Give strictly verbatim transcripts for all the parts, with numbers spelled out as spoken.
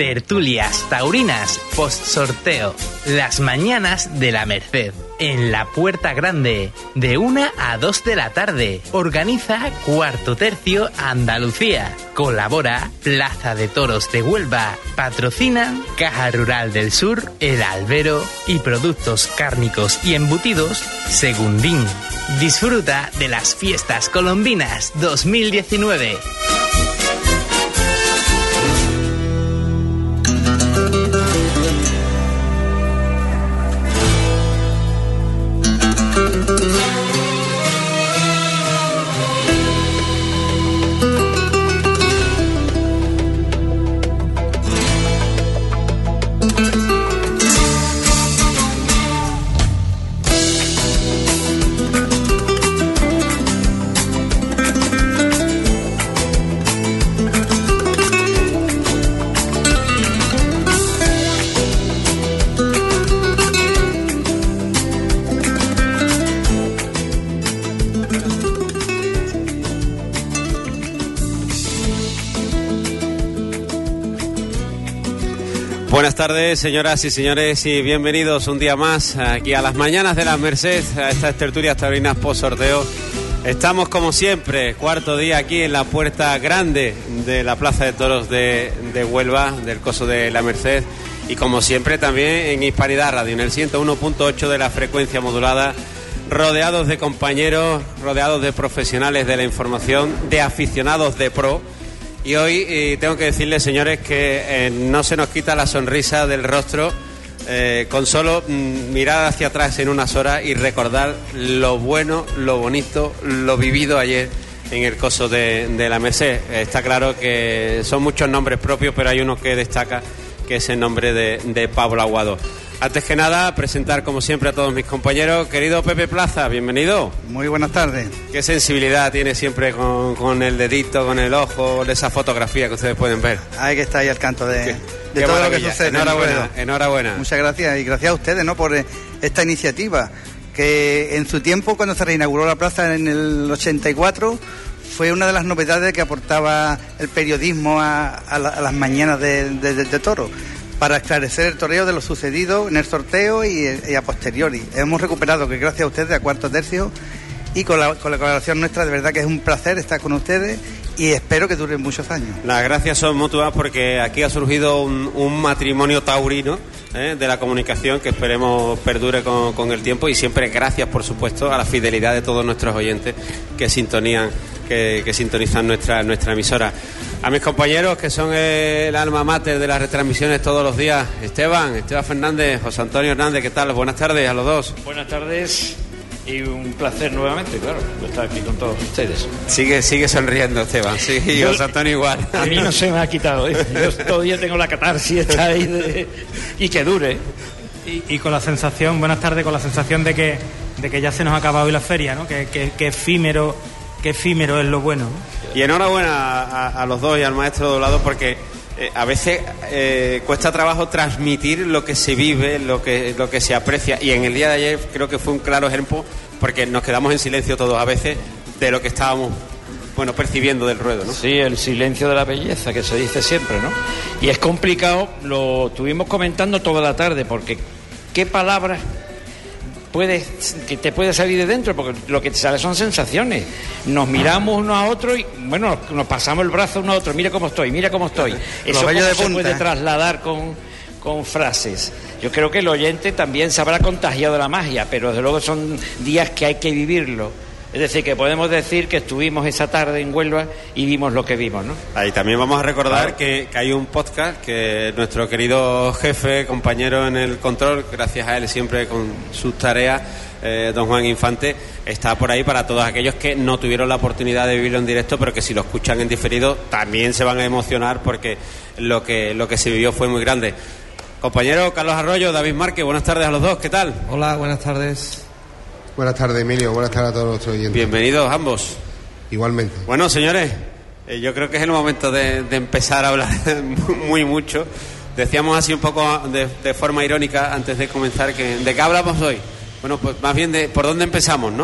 Tertulias taurinas post-sorteo. Las mañanas de la Merced. En la Puerta Grande, de una a dos de la tarde. Organiza Cuarto Tercio Andalucía. Colabora Plaza de Toros de Huelva. Patrocinan Caja Rural del Sur, El Albero y Productos Cárnicos y Embutidos Segundín. Disfruta de las Fiestas Colombinas dos mil diecinueve. Buenas tardes, señoras y señores, y bienvenidos un día más aquí a las mañanas de la Merced, a estas tertulias taurinas post sorteo. Estamos como siempre, cuarto día aquí en la Puerta Grande de la Plaza de Toros de, de Huelva, del Coso de la Merced, y como siempre también en Hispanidad Radio, en el ciento uno punto ocho de la frecuencia modulada, rodeados de compañeros, rodeados de profesionales de la información, de aficionados de pro. Y hoy eh, tengo que decirles, señores, que eh, no se nos quita la sonrisa del rostro eh, con solo mm, mirar hacia atrás en unas horas y recordar lo bueno, lo bonito, lo vivido ayer en el Coso de, de la Merced. Está claro que son muchos nombres propios, pero hay uno que destaca, que es el nombre de, de Pablo Aguado. Antes que nada, presentar como siempre a todos mis compañeros. Querido Pepe Plaza, bienvenido. Muy buenas tardes. Qué sensibilidad tiene siempre con, con el dedito, con el ojo, con esa fotografía que ustedes pueden ver. Hay que estar ahí al canto de, qué, de qué todo maravilla. Lo que sucede. Enhorabuena, enhorabuena. Muchas gracias y gracias a ustedes, ¿no?, por esta iniciativa, que en su tiempo, cuando se reinauguró la plaza en el ochenta y cuatro, fue una de las novedades que aportaba el periodismo a, a, la, a las mañanas de, de, de, de toro, para esclarecer el toreo de lo sucedido en el sorteo y, y a posteriori. Hemos recuperado, que gracias a ustedes, a Cuarto Tercio, y con la, con la colaboración nuestra, de verdad que es un placer estar con ustedes y espero que duren muchos años. Las gracias son mutuas, porque aquí ha surgido un, un matrimonio taurino ¿eh? de la comunicación que esperemos perdure con, con el tiempo, y siempre gracias, por supuesto, a la fidelidad de todos nuestros oyentes que sintonían, que, que sintonizan nuestra, nuestra emisora. A mis compañeros, que son el alma mater de las retransmisiones todos los días, Esteban, Esteban Fernández, José Antonio Hernández, ¿qué tal? Buenas tardes a los dos. Buenas tardes y un placer nuevamente, claro, estar aquí con todos ustedes. Sigue sigue sonriendo, Esteban, sí, y José Antonio igual. A mí no se me ha quitado, ¿eh? Yo todavía tengo la catarsis está ahí de, y que dure. Y, y con la sensación, buenas tardes, con la sensación de que, de que ya se nos ha acabado hoy la feria, ¿no? Que, que, que efímero... Qué efímero es lo bueno, ¿no? Y enhorabuena a, a los dos y al maestro doblado, porque eh, a veces eh, cuesta trabajo transmitir lo que se vive, lo que, lo que se aprecia. Y en el día de ayer creo que fue un claro ejemplo, porque nos quedamos en silencio todos a veces de lo que estábamos, bueno, percibiendo del ruedo, ¿no? Sí, el silencio de la belleza, que se dice siempre, ¿no? Y es complicado, lo estuvimos comentando toda la tarde, porque qué palabras puedes, que te puede salir de dentro, porque lo que te sale son sensaciones. Nos miramos uno a otro y, bueno, nos pasamos el brazo uno a otro. Mira cómo estoy, mira cómo estoy. Eso cómo se puede trasladar con, con frases. Yo creo que el oyente también se habrá contagiado de la magia, pero desde luego son días que hay que vivirlo. Es decir, que podemos decir que estuvimos esa tarde en Huelva y vimos lo que vimos, ¿no? Ahí también vamos a recordar que, que hay un podcast que nuestro querido jefe, compañero en el control, gracias a él siempre con sus tareas, eh, don Juan Infante, está por ahí para todos aquellos que no tuvieron la oportunidad de vivirlo en directo, pero que si lo escuchan en diferido también se van a emocionar, porque lo que, lo que se vivió fue muy grande. Compañero Carlos Arroyo, David Márquez, buenas tardes a los dos, ¿qué tal? Hola, buenas tardes. Buenas tardes, Emilio. Buenas tardes a todos nuestros oyentes. Bienvenidos ambos. Igualmente. Bueno, señores, eh, yo creo que es el momento de, de empezar a hablar muy mucho. Decíamos así un poco de, de forma irónica antes de comenzar que ¿de qué hablamos hoy? Bueno, pues más bien de por dónde empezamos, ¿no?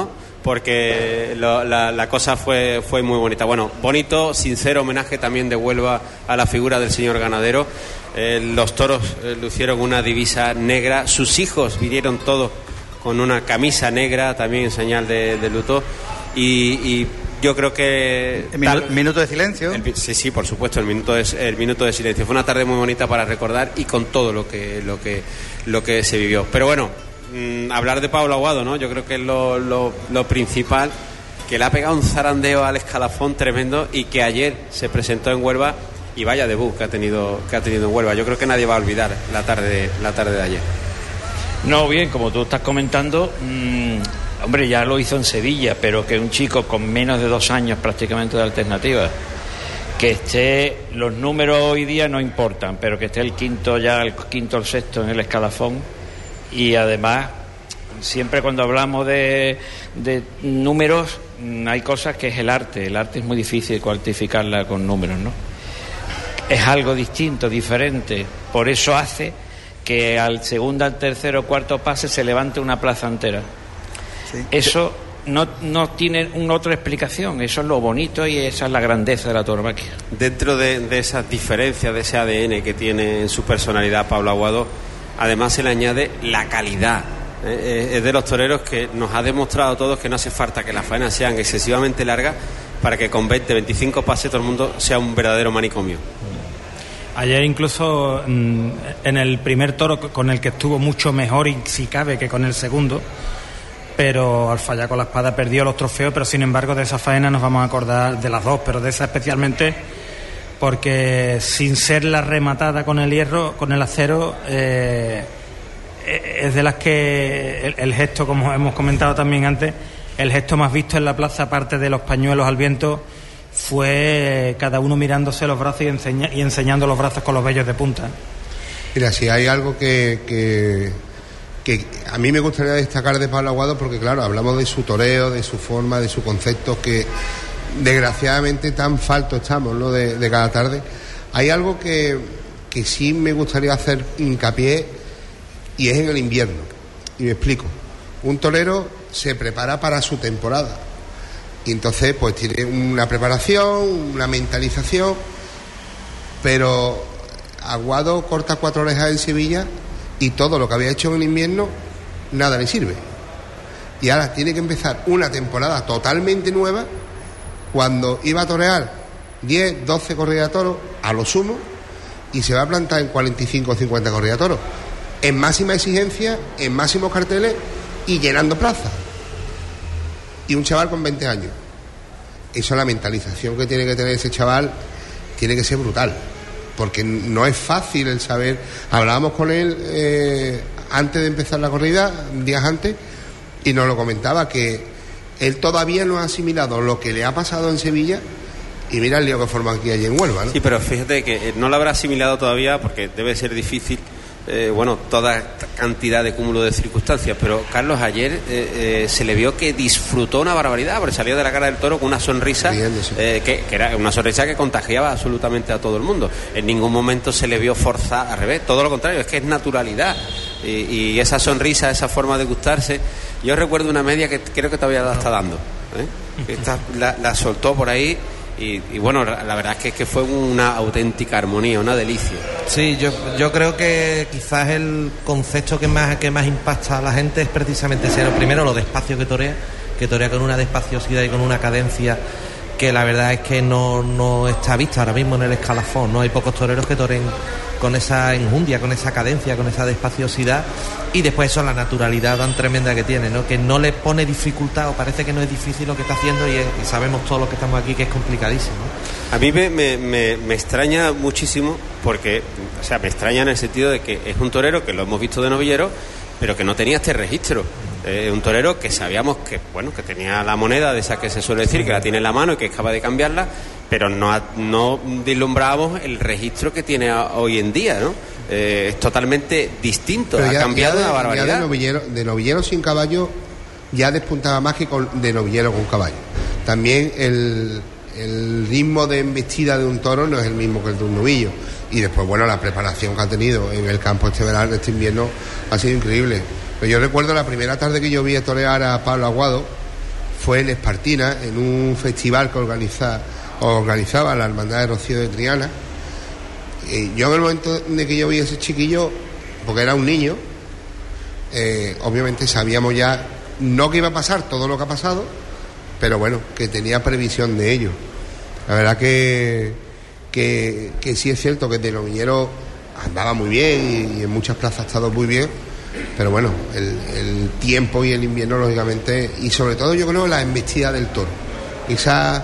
porque lo, la, la cosa fue, fue muy bonita. Bueno, bonito, sincero homenaje también de Huelva a la figura del señor ganadero. Eh, los toros eh, lucieron una divisa negra, sus hijos vinieron todos con una camisa negra, también en señal de, de luto, y, y yo creo que... ¿El tal, minuto de silencio? El, sí, sí, por supuesto, el minuto, de, el minuto de silencio. Fue una tarde muy bonita para recordar y con todo lo que, lo que, lo que se vivió. Pero bueno, mmm, hablar de Pablo Aguado, ¿no? Yo creo que es lo, lo, lo principal, que le ha pegado un zarandeo al escalafón tremendo y que ayer se presentó en Huelva y vaya debut que ha tenido, que ha tenido en Huelva. Yo creo que nadie va a olvidar la tarde, la tarde de ayer. No, bien, como tú estás comentando, mmm, hombre, ya lo hizo en Sevilla, pero que un chico con menos de dos años prácticamente de alternativa, que esté, los números hoy día no importan, pero que esté el quinto ya, el quinto o el sexto en el escalafón, y además, siempre cuando hablamos de, de números, hay cosas que es el arte, el arte es muy difícil cuantificarla con números, ¿no? Es algo distinto, diferente, por eso hace que al segundo, al tercero, cuarto pase se levante una plaza entera. Sí. Eso no, no tiene una otra explicación, eso es lo bonito y esa es la grandeza de la tauromaquia. Dentro de, de esas diferencias, de ese A D N que tiene en su personalidad Pablo Aguado, además se le añade la calidad. Eh, es de los toreros que nos ha demostrado a todos que no hace falta que las faenas sean excesivamente largas para que con veinte, veinticinco pases todo el mundo sea un verdadero manicomio. Ayer incluso en el primer toro con el que estuvo mucho mejor, y si cabe, que con el segundo, pero al fallar con la espada perdió los trofeos, pero sin embargo de esa faena nos vamos a acordar de las dos, pero de esa especialmente porque sin ser la rematada con el hierro, con el acero, eh, es de las que el, el gesto, como hemos comentado también antes, el gesto más visto en la plaza, aparte de los pañuelos al viento, fue cada uno mirándose los brazos y, enseña, y enseñando los brazos con los vellos de punta. Mira, si hay algo que, que, que a mí me gustaría destacar de Pablo Aguado, porque claro, hablamos de su toreo, de su forma, de su concepto, que desgraciadamente tan falto estamos, ¿no?, de, de cada tarde. Hay algo que, que sí me gustaría hacer hincapié, y es en el invierno, y me explico. Un torero se prepara para su temporada y entonces pues tiene una preparación, una mentalización, pero Aguado corta cuatro orejas en Sevilla y todo lo que había hecho en invierno nada le sirve, y ahora tiene que empezar una temporada totalmente nueva cuando iba a torear diez, doce corridas de toros a lo sumo, y se va a plantar en cuarenta y cinco o cincuenta corridas de toros en máxima exigencia, en máximos carteles y llenando plazas. Y un chaval con veinte años, eso, la mentalización que tiene que tener ese chaval tiene que ser brutal, porque no es fácil el saber. Hablábamos con él eh, antes de empezar la corrida, días antes, y nos lo comentaba, que él todavía no ha asimilado lo que le ha pasado en Sevilla, y mira el lío que forma aquí allí en Huelva, ¿no? Sí, pero fíjate que no lo habrá asimilado todavía, porque debe ser difícil. Eh, bueno, toda cantidad de cúmulo de circunstancias, pero Carlos ayer eh, eh, se le vio que disfrutó una barbaridad, porque salió de la cara del toro con una sonrisa eh, que, que era una sonrisa que contagiaba absolutamente a todo el mundo. En ningún momento se le vio forzar, al revés, todo lo contrario, es que es naturalidad, y, y esa sonrisa, esa forma de gustarse. Yo recuerdo una media que creo que todavía la está dando, ¿eh? Esta, la, la soltó por ahí. Y, y bueno, la verdad es que, que fue una auténtica armonía, una delicia. Sí, yo, yo creo que quizás el concepto que más, que más impacta a la gente es precisamente ese. Primero, lo despacio que torea, que torea con una despaciosidad y con una cadencia que la verdad es que no, no está vista ahora mismo en el escalafón, ¿no? Hay pocos toreros que toren con esa enjundia, con esa cadencia, con esa despaciosidad, y después eso, la naturalidad tan tremenda que tiene, ¿no? Que no le pone dificultad, o parece que no es difícil lo que está haciendo, y, es, y sabemos todos los que estamos aquí que es complicadísimo. A mí me, me, me, me extraña muchísimo, porque, o sea, me extraña en el sentido de que es un torero que lo hemos visto de novillero, pero que no tenía este registro. Eh, un torero que sabíamos que, bueno, que tenía la moneda de esa que se suele decir, que la tiene en la mano y que es capaz de cambiarla, pero no, no vislumbrábamos el registro que tiene hoy en día, ¿no? Eh, es totalmente distinto, ya, ha cambiado una barbaridad. Ya de novillero, de novillero sin caballo ya despuntaba más que con, de novillero con caballo. También el, el ritmo de embestida de un toro no es el mismo que el de un novillo. Y después, bueno, la preparación que ha tenido en el campo este verano, este invierno, ha sido increíble. Pero yo recuerdo la primera tarde que yo vi a torear a Pablo Aguado, fue en Espartina, en un festival que organiza, organizaba la Hermandad de Rocío de Triana. Y yo en el momento de que yo vi a ese chiquillo, porque era un niño, eh, obviamente sabíamos ya, no que iba a pasar todo lo que ha pasado, pero bueno, que tenía previsión de ello. La verdad que, que, que sí es cierto que de novillero andaba muy bien y, y en muchas plazas ha estado muy bien, pero bueno, el, el tiempo y el invierno, lógicamente, y sobre todo yo creo la embestida del toro. Esa,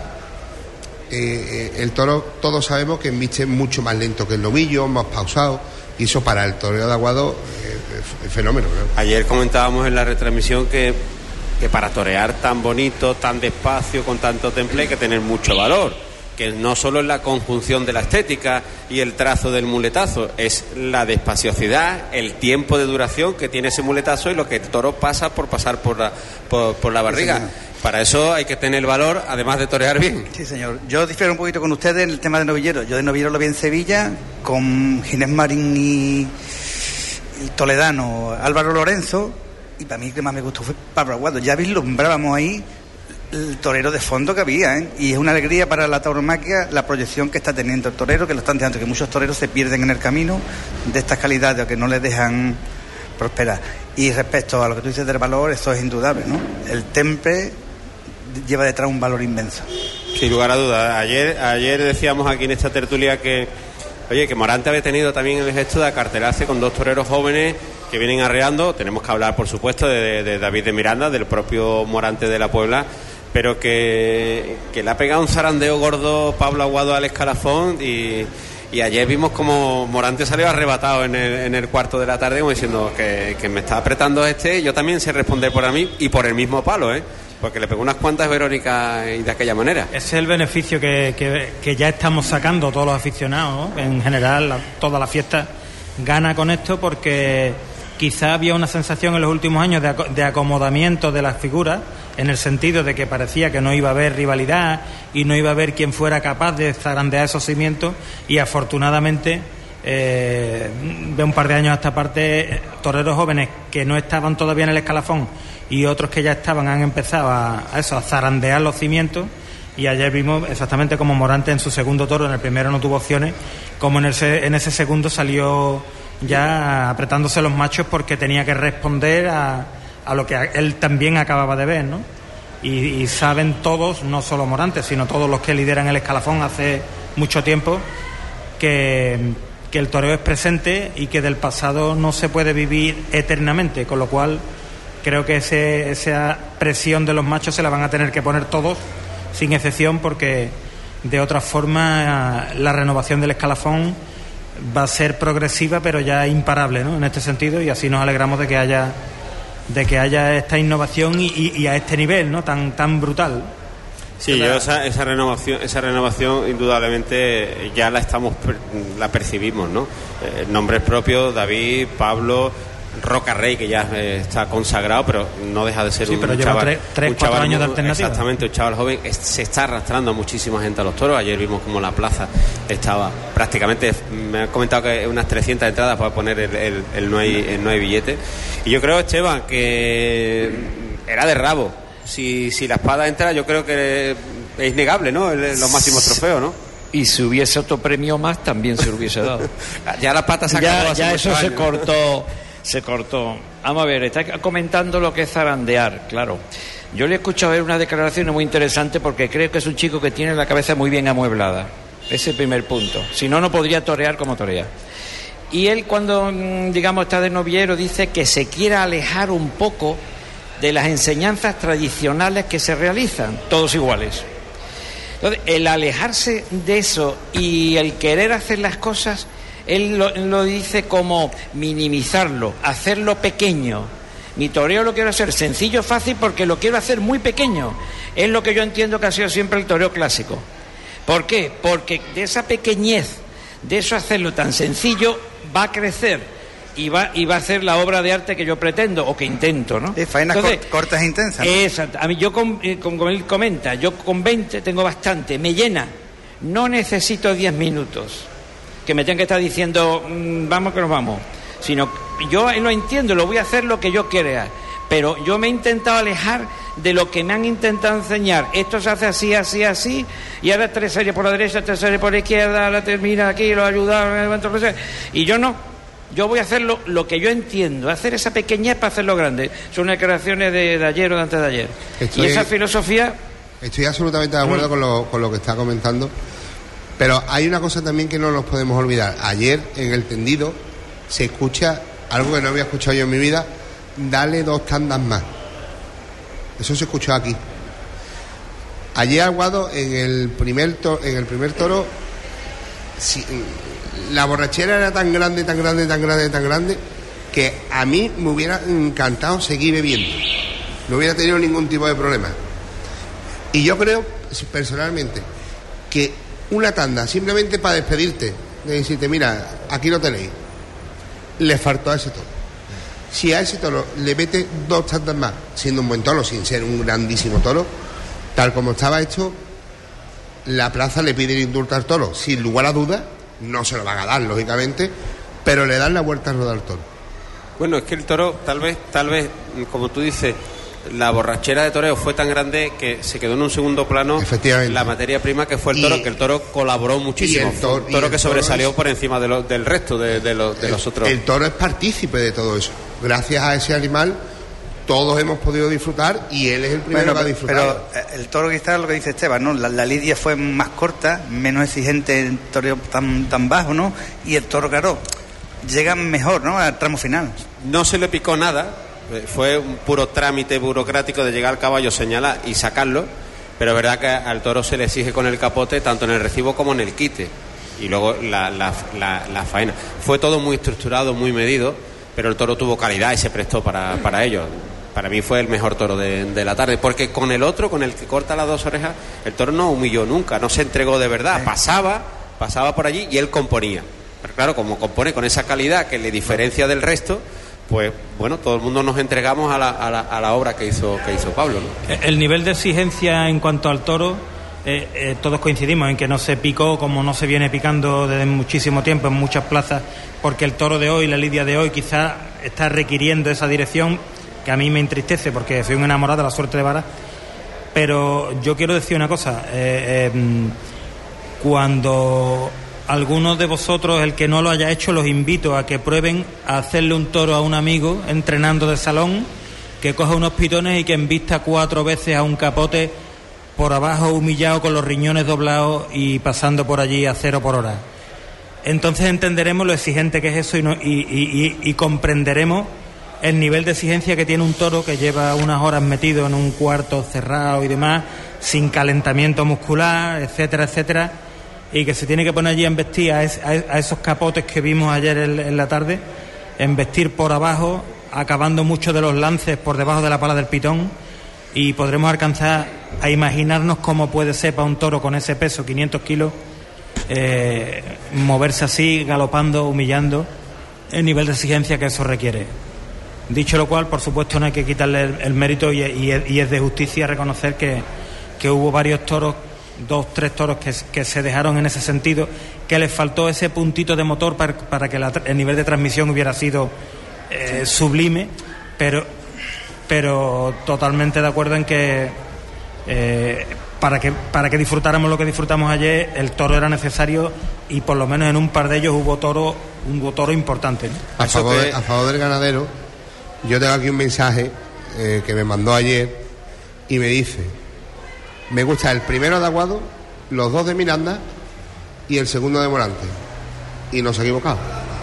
eh, el toro, todos sabemos que embiste mucho más lento que el novillo, más pausado, y eso para el toreo de Aguado eh, es, es fenómeno, ¿no? Ayer comentábamos en la retransmisión que, que para torear tan bonito, tan despacio, con tanto temple, hay que tener mucho valor. Que no solo es la conjunción de la estética y el trazo del muletazo, es la despaciosidad, el tiempo de duración que tiene ese muletazo y lo que el toro pasa por pasar por la, por, por la barriga. Sí, para eso hay que tener valor, además de torear bien. Sí, señor. Yo difiero un poquito con ustedes en el tema de novillero. Yo de novillero lo vi en Sevilla con Ginés Marín y el toledano Álvaro Lorenzo, y para mí el que más me gustó fue Pablo Aguado. Ya vislumbrábamos ahí el torero de fondo que había, ¿eh? Y es una alegría para la tauromaquia la proyección que está teniendo el torero, que lo están dejando, que muchos toreros se pierden en el camino de estas calidades que no les dejan prosperar. Y respecto a lo que tú dices del valor, eso es indudable, ¿no? El temple lleva detrás un valor inmenso. Sin lugar a dudas. Ayer, ayer decíamos aquí en esta tertulia que, oye, que Morante había tenido también el gesto de acartelarse con dos toreros jóvenes que vienen arreando. Tenemos que hablar, por supuesto, de, de, de David de Miranda, del propio Morante de la Puebla, pero que, que le ha pegado un zarandeo gordo Pablo Aguado al escalafón y, y ayer vimos como Morante salió arrebatado en el, en el cuarto de la tarde como diciendo que, que me está apretando este, yo también sé responder por a mí y por el mismo palo, ¿eh? Porque le pegó unas cuantas Verónica y de aquella manera. Ese es el beneficio que, que, que ya estamos sacando todos los aficionados, ¿no? En general, la, toda la fiesta gana con esto porque quizá había una sensación en los últimos años de, de acomodamiento de las figuras, en el sentido de que parecía que no iba a haber rivalidad y no iba a haber quien fuera capaz de zarandear esos cimientos, y afortunadamente eh, de un par de años a esta parte, toreros jóvenes que no estaban todavía en el escalafón y otros que ya estaban han empezado a, a eso, a zarandear los cimientos. Y ayer vimos exactamente como Morante en su segundo toro, en el primero no tuvo opciones, como en, el, en ese segundo salió ya apretándose los machos porque tenía que responder a, a lo que él también acababa de ver, ¿no? Y, y saben todos, no solo Morante, sino todos los que lideran el escalafón hace mucho tiempo, que, que el toreo es presente y que del pasado no se puede vivir eternamente, con lo cual creo que ese, esa presión de los machos se la van a tener que poner todos, sin excepción, porque de otra forma la renovación del escalafón va a ser progresiva pero ya imparable, ¿no? En este sentido, y así nos alegramos de que haya de que haya esta innovación y, y, y a este nivel, ¿no? tan tan brutal. Sí, yo esa, esa renovación esa renovación indudablemente ya la estamos la percibimos, ¿no? Eh, nombres propios, David, Pablo, Roca Rey, que ya eh, está consagrado, pero no deja de ser sí, un pero lleva chaval, tres, tres un cuatro chaval años muy, de alternativa. Exactamente, un chaval joven. Es, se está arrastrando a muchísima gente a los toros. Ayer vimos como la plaza estaba prácticamente, me han comentado que unas trescientas entradas para poner el, el, el, no hay, el no hay billete. Y yo creo, Esteban, que era de rabo. Si, si la espada entra, yo creo que es innegable, ¿no? El, los máximos trofeos, ¿no? Y si hubiese otro premio más, también se lo hubiese dado. Ya las patas se acabó. Ya, ya eso años. se cortó. Se cortó. Vamos a ver, está comentando lo que es zarandear, claro. Yo le he escuchado ver unas declaraciones muy interesantes porque creo que es un chico que tiene la cabeza muy bien amueblada. Ese es el primer punto. Si no, no podría torear como torea. Y él, cuando, digamos, está de novillero, dice que se quiere alejar un poco de las enseñanzas tradicionales que se realizan, todos iguales. Entonces, el alejarse de eso y el querer hacer las cosas, él lo, lo dice como minimizarlo, hacerlo pequeño. Mi toreo lo quiero hacer sencillo, fácil, porque lo quiero hacer muy pequeño. Es lo que yo entiendo que ha sido siempre el toreo clásico. ¿Por qué? Porque de esa pequeñez, de eso hacerlo tan sencillo, va a crecer y va, y va a hacer la obra de arte que yo pretendo o que intento, ¿no? Sí, faenas Entonces, cort- cortas e intensas, ¿no? Exacto. A mí, yo, con, como él comenta, yo con veinte tengo bastante, me llena. No necesito diez minutos que me tengan que estar diciendo mmm, vamos que nos vamos, sino yo lo entiendo, lo voy a hacer lo que yo quiera, pero yo me he intentado alejar de lo que me han intentado enseñar. Esto se hace así, así, así, y ahora tres series por la derecha, tres series por la izquierda, ahora termina aquí, lo ayuda, y yo no. Yo voy a hacer lo, lo que yo entiendo, hacer esa pequeñez para hacerlo grande. Son unas creaciones de, de ayer o de antes de ayer. Estoy, y esa filosofía... Estoy absolutamente de acuerdo mm. con, lo, con lo que está comentando, pero hay una cosa también que no nos podemos olvidar. Ayer, en el tendido, se escucha algo que no había escuchado yo en mi vida: dale dos tandas más. Eso se escuchó aquí. Ayer Aguado, en el primer, to, en el primer toro, si, la borrachera era tan grande, tan grande, tan grande, tan grande, que a mí me hubiera encantado seguir bebiendo. No hubiera tenido ningún tipo de problema. Y yo creo, personalmente, que una tanda, simplemente para despedirte, de decirte, mira, aquí lo tenéis, le faltó a ese toro. Si a ese toro le mete dos tandas más, siendo un buen toro, sin ser un grandísimo toro, tal como estaba hecho, la plaza le pide el indulto al toro, sin lugar a dudas. No se lo van a dar, lógicamente, pero le dan la vuelta a rodar al toro. Bueno, es que el toro, tal vez, tal vez, como tú dices, la borrachera de toreo fue tan grande que se quedó en un segundo plano la materia prima que fue el toro, y, que el toro colaboró muchísimo. El toro, fue un toro que sobresalió es, por encima de lo, del resto de, de, lo, de el, los otros. El toro es partícipe de todo eso. Gracias a ese animal todos hemos podido disfrutar y él es el primero bueno, que ha disfrutado. Pero el toro quizás lo que dice Esteban, ¿no? La, la lidia fue más corta, menos exigente en toreo tan, tan bajo, ¿no? Y el toro, claro, llega mejor, ¿no? Al tramo final. No se le picó nada, fue un puro trámite burocrático de llegar al caballo, señalar y sacarlo, pero es verdad que al toro se le exige con el capote tanto en el recibo como en el quite y luego la, la, la, la faena. Fue todo muy estructurado, muy medido, pero el toro tuvo calidad y se prestó para, para ello. Para mí fue el mejor toro de, de la tarde, porque con el otro, con el que corta las dos orejas, el toro no humilló nunca, no se entregó de verdad, pasaba, pasaba por allí y él componía. Pero claro, como compone con esa calidad que le diferencia del resto, pues bueno, todo el mundo nos entregamos a la, a la, a la obra que hizo, que hizo Pablo, ¿no? El nivel de exigencia en cuanto al toro, eh, eh, todos coincidimos en que no se picó como no se viene picando desde muchísimo tiempo en muchas plazas, porque el toro de hoy, la lidia de hoy, quizás está requiriendo esa dirección, que a mí me entristece porque soy un enamorado de la suerte de Vara. Pero yo quiero decir una cosa, eh, eh, cuando algunos de vosotros, el que no lo haya hecho, los invito a que prueben a hacerle un toro a un amigo entrenando de salón, que coja unos pitones y que embista cuatro veces a un capote por abajo, humillado, con los riñones doblados y pasando por allí a cero por hora. Entonces entenderemos lo exigente que es eso y, no, y, y, y, y comprenderemos el nivel de exigencia que tiene un toro que lleva unas horas metido en un cuarto cerrado y demás, sin calentamiento muscular, etcétera, etcétera, y que se tiene que poner allí a embestir a, es, a esos capotes que vimos ayer en, en la tarde, embestir por abajo, acabando muchos de los lances por debajo de la pala del pitón, y podremos alcanzar a imaginarnos cómo puede ser para un toro con ese peso, quinientos kilos, eh, moverse así, galopando, humillando, el nivel de exigencia que eso requiere. Dicho lo cual, por supuesto, no hay que quitarle el, el mérito y, y, y es de justicia reconocer que, que hubo varios toros, dos, tres toros que, que se dejaron en ese sentido, que les faltó ese puntito de motor para, para que la, el nivel de transmisión hubiera sido eh, sublime, pero, pero totalmente de acuerdo en que, eh, para que para que disfrutáramos lo que disfrutamos ayer, el toro era necesario y por lo menos en un par de ellos hubo toro, hubo toro importante, ¿no? A favor, que... a favor del ganadero, yo tengo aquí un mensaje eh, que me mandó ayer y me dice: me gusta el primero de Aguado, los dos de Miranda y el segundo de Morante. Y no se ha equivocado.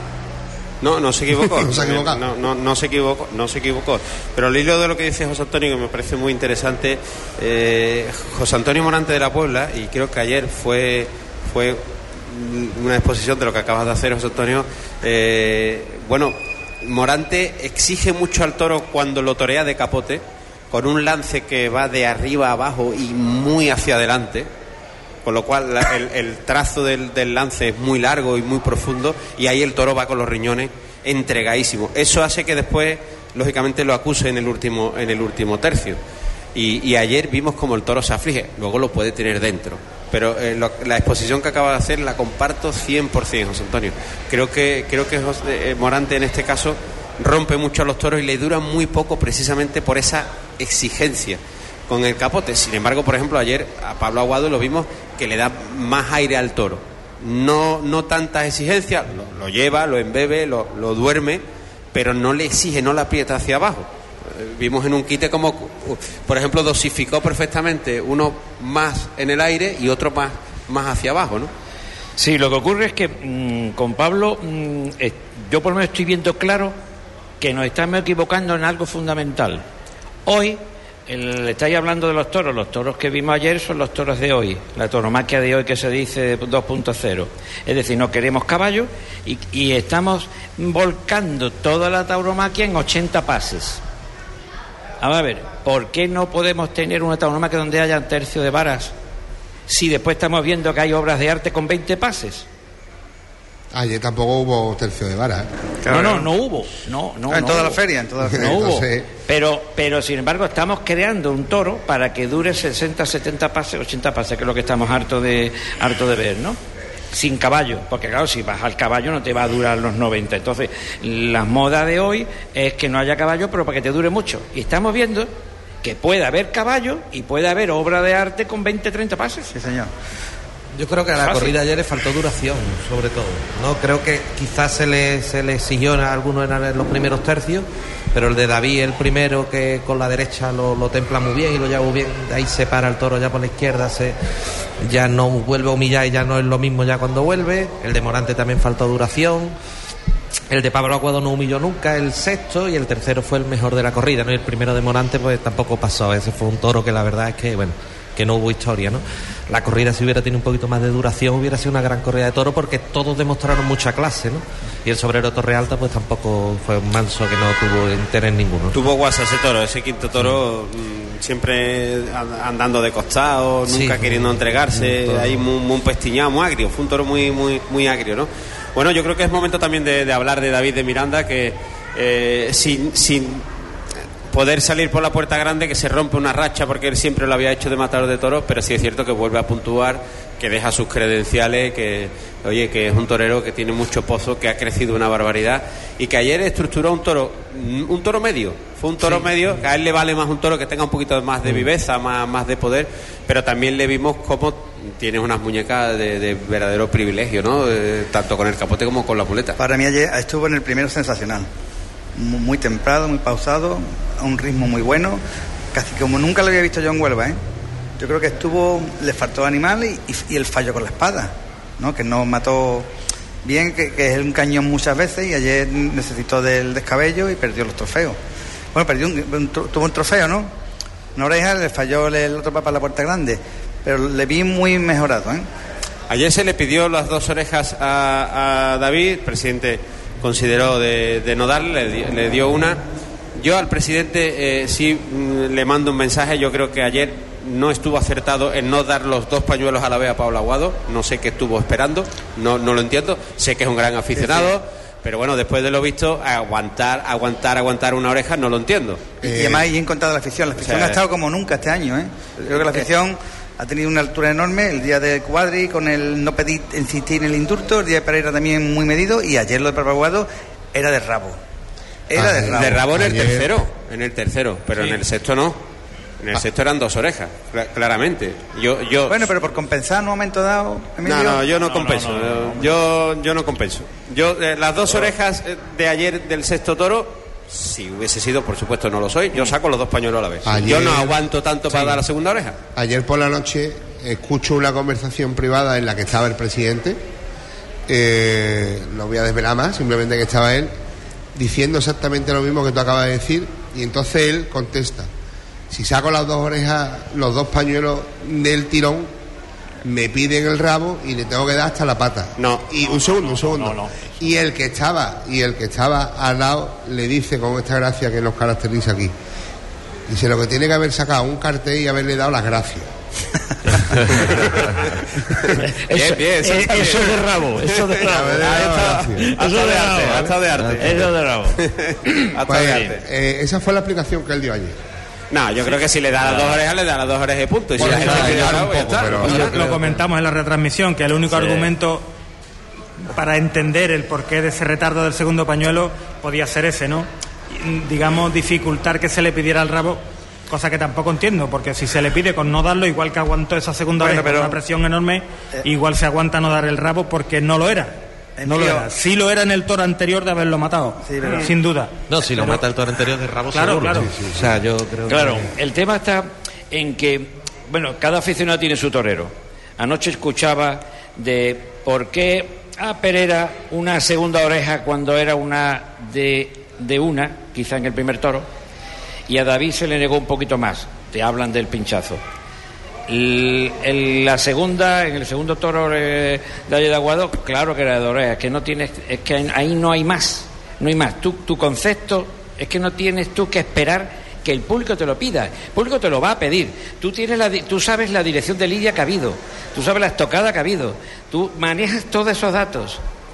No, no se equivocó. no se ha equivocado. No, no, no se equivocó, no se equivocó. Pero al hilo de lo que dice José Antonio, que me parece muy interesante, eh, José Antonio Morante de la Puebla, y creo que ayer fue fue una exposición de lo que acabas de hacer, José Antonio. Eh, bueno, Morante exige mucho al toro cuando lo torea de capote, con un lance que va de arriba a abajo y muy hacia adelante, con lo cual la, el, el trazo del, del lance es muy largo y muy profundo, y ahí el toro va con los riñones entregadísimos. Eso hace que después, lógicamente, lo acuse en el último, en el último tercio. Y, y ayer vimos como el toro se aflige, luego lo puede tener dentro. Pero eh, lo, la exposición que acaba de hacer la comparto cien por ciento, José Antonio. Creo que, creo que José, eh, Morante en este caso rompe mucho a los toros y le dura muy poco precisamente por esa exigencia. con el capote. Sin embargo, por ejemplo, ayer a Pablo Aguado lo vimos que le da más aire al toro. No, no tantas exigencias, lo, lo lleva, lo embebe, lo, lo duerme, pero no le exige, no le aprieta hacia abajo. Eh, vimos en un quite como, por ejemplo, dosificó perfectamente, uno más en el aire y otro más, más hacia abajo, ¿no? Sí, lo que ocurre es que mmm, con Pablo, mmm, eh, yo por lo menos estoy viendo claro que nos estamos equivocando en algo fundamental. Hoy, el, estáis hablando de los toros, los toros que vimos ayer son los toros de hoy, la tauromaquia de hoy que se dice dos punto cero. Es decir, no queremos caballos y, y estamos volcando toda la tauromaquia en ochenta pases. Vamos a ver, ¿por qué no podemos tener una tauromaquia donde haya tercio de varas si después estamos viendo que hay obras de arte con veinte pases? Ayer tampoco hubo tercio de vara. ¿eh? Claro. No, no, no hubo. No, no, ah, en no toda hubo. la feria, en toda la feria. No hubo. Entonces... Pero, pero, sin embargo, estamos creando un toro para que dure sesenta, setenta pases, ochenta pases, que es lo que estamos harto de, harto de ver, ¿no? Sin caballo, porque claro, si vas al caballo no te va a durar los noventa. Entonces, la moda de hoy es que no haya caballo, pero para que te dure mucho. Y estamos viendo que puede haber caballo y puede haber obra de arte con veinte, treinta pases. Sí, señor. Yo creo que a la Fácil. corrida ayer le faltó duración, sobre todo. No creo que quizás se le, se le exigió a algunos en los primeros tercios, pero el de David, el primero, que con la derecha lo, lo templa muy bien y lo lleva muy bien, de ahí se para el toro ya por la izquierda, se ya no vuelve a humillar y ya no es lo mismo ya cuando vuelve. El de Morante también faltó duración. El de Pablo Aguado no humilló nunca, el sexto, y el tercero fue el mejor de la corrida, ¿no? Y el primero de Morante pues tampoco pasó. Ese fue un toro que la verdad es que, bueno, que no hubo historia, ¿no? La corrida, si hubiera tenido un poquito más de duración, hubiera sido una gran corrida de toro, porque todos demostraron mucha clase, ¿no? Y el sobrero Torrealta pues tampoco fue un manso que no tuvo interés ninguno. Tuvo guasa ese toro, ese quinto toro, mmm, siempre andando de costado, nunca sí, queriendo entregarse, todo. Ahí muy, muy pestiñado, muy agrio. Fue un toro muy, muy, muy agrio, ¿no? Bueno, yo creo que es momento también de, de hablar de David de Miranda, que eh, sin, sin poder salir por la puerta grande, que se rompe una racha, porque él siempre lo había hecho de matador de toros, pero sí es cierto que vuelve a puntuar, que deja sus credenciales, que oye, que es un torero que tiene mucho pozo, que ha crecido una barbaridad, y que ayer estructuró un toro, un toro medio, fue un toro sí. medio, que a él le vale más un toro que tenga un poquito más de viveza, más, más de poder, pero también le vimos cómo tiene unas muñecas de, de verdadero privilegio, ¿no? De, tanto con el capote como con la muleta. Para mí ayer estuvo en el primero sensacional, muy, muy templado, muy pausado, a un ritmo muy bueno, casi como nunca lo había visto yo en Huelva, ¿eh? Yo creo que estuvo, le faltó animal y, y el fallo con la espada, ¿no? Que no mató bien, que, que es un cañón muchas veces, y ayer necesitó del descabello y perdió los trofeos. Bueno, perdió un, un, tuvo un trofeo, ¿no? Una oreja, le falló el otro para la puerta grande, pero le vi muy mejorado, ¿eh? Ayer se le pidió las dos orejas a, a David, el presidente consideró de, de no darle, le, le dio una. Yo al presidente eh, sí mm, le mando un mensaje. Yo creo que ayer no estuvo acertado en no dar los dos pañuelos a la vez a Pablo Aguado. No sé qué estuvo esperando, no, no lo entiendo. Sé que es un gran aficionado, sí, sí. Pero bueno, después de lo visto, aguantar, aguantar, aguantar una oreja, no lo entiendo. Eh, y además, y en contra de la afición, la afición o sea, ha estado como nunca este año, ¿eh? Yo creo que la afición ha tenido una altura enorme. El día de Cuadri, con el no pedir, insistir en el indulto, el día de Pereira también muy medido, y ayer lo de Pablo Aguado era de rabo. Era ah, de rabo. De rabo en el ayer... tercero, en el tercero, pero sí. En el sexto no. En el ah. sexto eran dos orejas, claramente. Yo, yo... Bueno, pero por compensar en un momento dado, Emilio... No, no, yo no, no compenso. No, no, no, no. Yo, yo no compenso. Yo, eh, las dos orejas de ayer del sexto toro, si hubiese sido, por supuesto no lo soy, yo saco los dos pañuelos a la vez. Ayer... Yo no aguanto tanto para sí. dar la segunda oreja. Ayer por la noche escucho una conversación privada en la que estaba el presidente, eh, no voy a desvelar más, simplemente que estaba él diciendo exactamente lo mismo que tú acabas de decir, y entonces él contesta: si saco las dos orejas, los dos pañuelos del tirón, me piden el rabo y le tengo que dar hasta la pata. No. Y un segundo, no, un segundo. No, no, no. Y el que estaba, y el que estaba al lado le dice con esta gracia que nos caracteriza aquí. Dice: lo que tiene que haber sacado un cartel y haberle dado las gracias. Eso, bien, bien, eso, eh, eso es de rabo, eso de rabo. Hasta de arte, hasta de arte. Eso de rabo. Hasta pues, de arte. Eh, esa fue la explicación que él dio ayer. No, yo creo que si le da las dos orejas, le da las dos orejas y punto. Y si Bueno, la gente quiere un poco, pero, lo, pero, lo comentamos en la retransmisión, que el único sí. argumento para entender el porqué de ese retardo del segundo pañuelo podía ser ese, ¿no? Digamos, dificultar que se le pidiera el rabo cosa que tampoco entiendo, porque si se le pide con no darlo, igual que aguantó esa segunda bueno, vez con pero, una presión enorme, eh, igual se aguanta no dar el rabo porque no lo era. No lo era. Sí lo era en el toro anterior de haberlo matado, sí, pero... sin duda. No, si lo pero... mata el toro anterior de rabo claro, seguro. Claro, sí, sí. O sea, yo creo Claro, que... el tema está en que, bueno, cada aficionado tiene su torero. Anoche escuchaba de por qué a Pereira una segunda oreja cuando era una de, de una, quizá en el primer toro, y a David se le negó un poquito más. Te hablan del pinchazo. El, el, la segunda, en el segundo toro de Valle de Aguado, claro que era de oreja, que no tienes, es que ahí no hay más, no hay más. Tu, tu concepto es que no tienes tú que esperar que el público te lo pida, el público te lo va a pedir. Tú tienes la, tú sabes la dirección de lidia que ha habido, tú sabes la estocada que ha habido, tú manejas todos esos datos.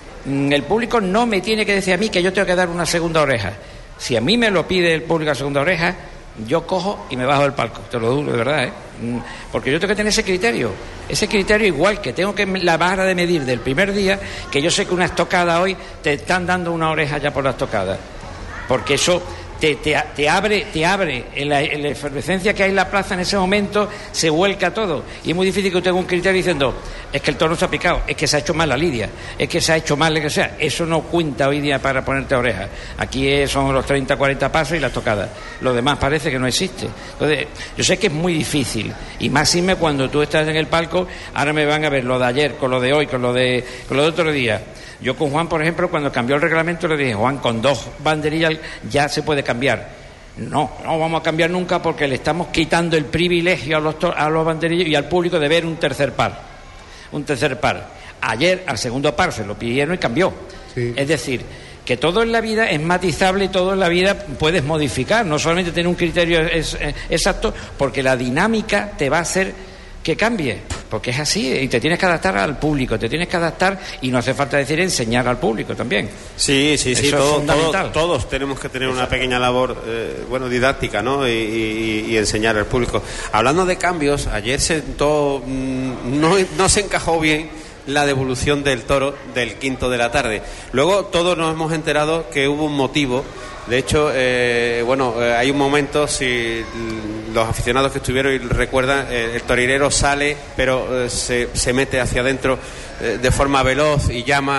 El público no me tiene que decir a mí que yo tengo que dar una segunda oreja. Si a mí me lo pide el público a segunda oreja, yo cojo y me bajo del palco, te lo digo de verdad, ¿eh? Porque yo tengo que tener ese criterio, ese criterio igual que tengo que la vara de medir del primer día, que yo sé que una estocada hoy te están dando una oreja ya por la estocada, porque eso te, te, te abre, te abre en la, en la efervescencia que hay en la plaza en ese momento, se vuelca todo, y es muy difícil que usted tenga un criterio diciendo es que el toro se ha picado, es que se ha hecho mal la lidia, es que se ha hecho mal lo que sea. Eso no cuenta hoy día para ponerte oreja. Aquí es, son los treinta, cuarenta pasos y las tocadas, lo demás parece que no existe. Entonces yo sé que es muy difícil, y más si me cuando tú estás en el palco. Ahora me van a ver lo de ayer con lo de hoy, con lo de, con lo de otro día. Yo con Juan, por ejemplo, cuando cambió el reglamento le dije, Juan, con dos banderillas ya se puede cambiar. No, no vamos a cambiar nunca, porque le estamos quitando el privilegio a los, a los banderillos y al público de ver un tercer par. Un tercer par. Ayer al segundo par se lo pidieron y cambió. Sí. Es decir, que todo en la vida es matizable y todo en la vida puedes modificar, no solamente tener un criterio es, es, exacto, porque la dinámica te va a hacer que cambie, porque es así, y te tienes que adaptar al público, te tienes que adaptar, y no hace falta decir enseñar al público también. Sí, sí, sí, Eso todo, es fundamental. todo, todos tenemos que tener una pequeña labor, eh, bueno, didáctica, ¿no? Y, y, y enseñar al público. Hablando de cambios, ayer se sentó, no, no se encajó bien la devolución del toro del quinto de la tarde. Luego todos nos hemos enterado que hubo un motivo. De hecho, eh, bueno, eh, hay un momento, si los aficionados que estuvieron y recuerdan, eh, el torilero sale, pero eh, se, se mete hacia adentro eh, de forma veloz y llama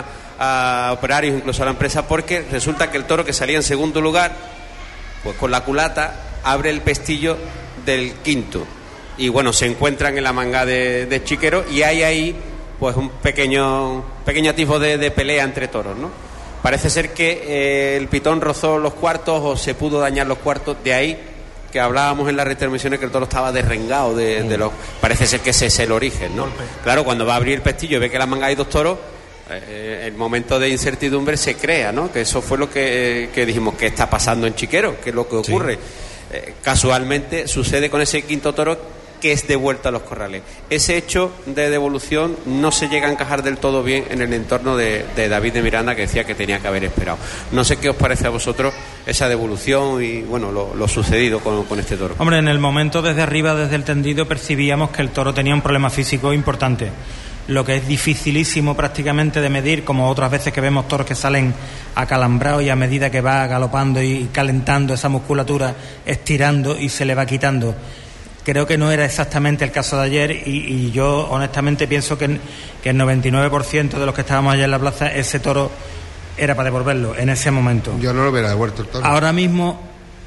a operarios, incluso a la empresa, porque resulta que el toro que salía en segundo lugar, pues con la culata, abre el pestillo del quinto. Y bueno, se encuentran en la manga de, de Chiquero, y hay ahí pues un pequeño, pequeño atisbo de, de pelea entre toros, ¿no? Parece ser que eh, el pitón rozó los cuartos o se pudo dañar los cuartos, de ahí que hablábamos en las retransmisiones que el toro estaba derrengado de, de los... Parece ser que ese es el origen, ¿no? Claro, cuando va a abrir el pestillo y ve que en la manga hay dos toros, eh, el momento de incertidumbre se crea, ¿no? Que eso fue lo que, eh, que dijimos, ¿qué está pasando en Chiquero? ¿Qué es lo que ocurre? Sí. Eh, casualmente sucede con ese quinto toro, que es devuelto a los corrales. Ese hecho de devolución no se llega a encajar del todo bien en el entorno de, de David de Miranda, que decía que tenía que haber esperado. No sé qué os parece a vosotros esa devolución y bueno, lo, lo sucedido con, con este toro. Hombre, en el momento desde arriba, desde el tendido, percibíamos que el toro tenía un problema físico importante, lo que es dificilísimo prácticamente de medir, como otras veces que vemos toros que salen acalambrados y a medida que va galopando y calentando esa musculatura, estirando y se le va quitando. Creo que no era exactamente el caso de ayer, y, y yo honestamente pienso que, que el noventa y nueve por ciento de los que estábamos allá en la plaza, ese toro era para devolverlo en ese momento. Yo no lo hubiera devuelto el toro. Ahora mismo,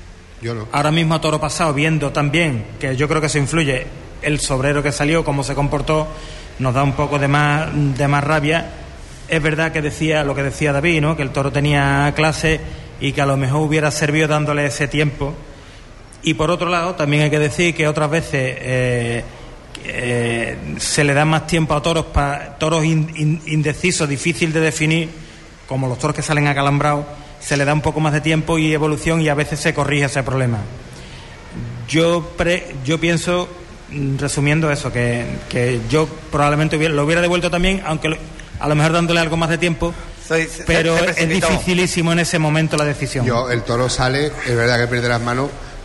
yo no. Ahora mismo a toro pasado, viendo también que yo creo que se influye el sobrero que salió, cómo se comportó, nos da un poco de más, de más rabia. Es verdad que decía lo que decía David, ¿no? Que el toro tenía clase y que a lo mejor hubiera servido dándole ese tiempo. Y por otro lado, también hay que decir que otras veces eh, eh, se le da más tiempo a toros para toros in, in, indecisos, difícil de definir, como los toros que salen acalambrados, se le da un poco más de tiempo y evolución, y a veces se corrige ese problema. Yo pre, yo pienso, resumiendo eso, que, que yo probablemente hubiera, lo hubiera devuelto también, aunque lo, a lo mejor dándole algo más de tiempo. Soy, pero es dificilísimo en ese momento la decisión. Yo, el toro sale, es verdad que pierde las manos,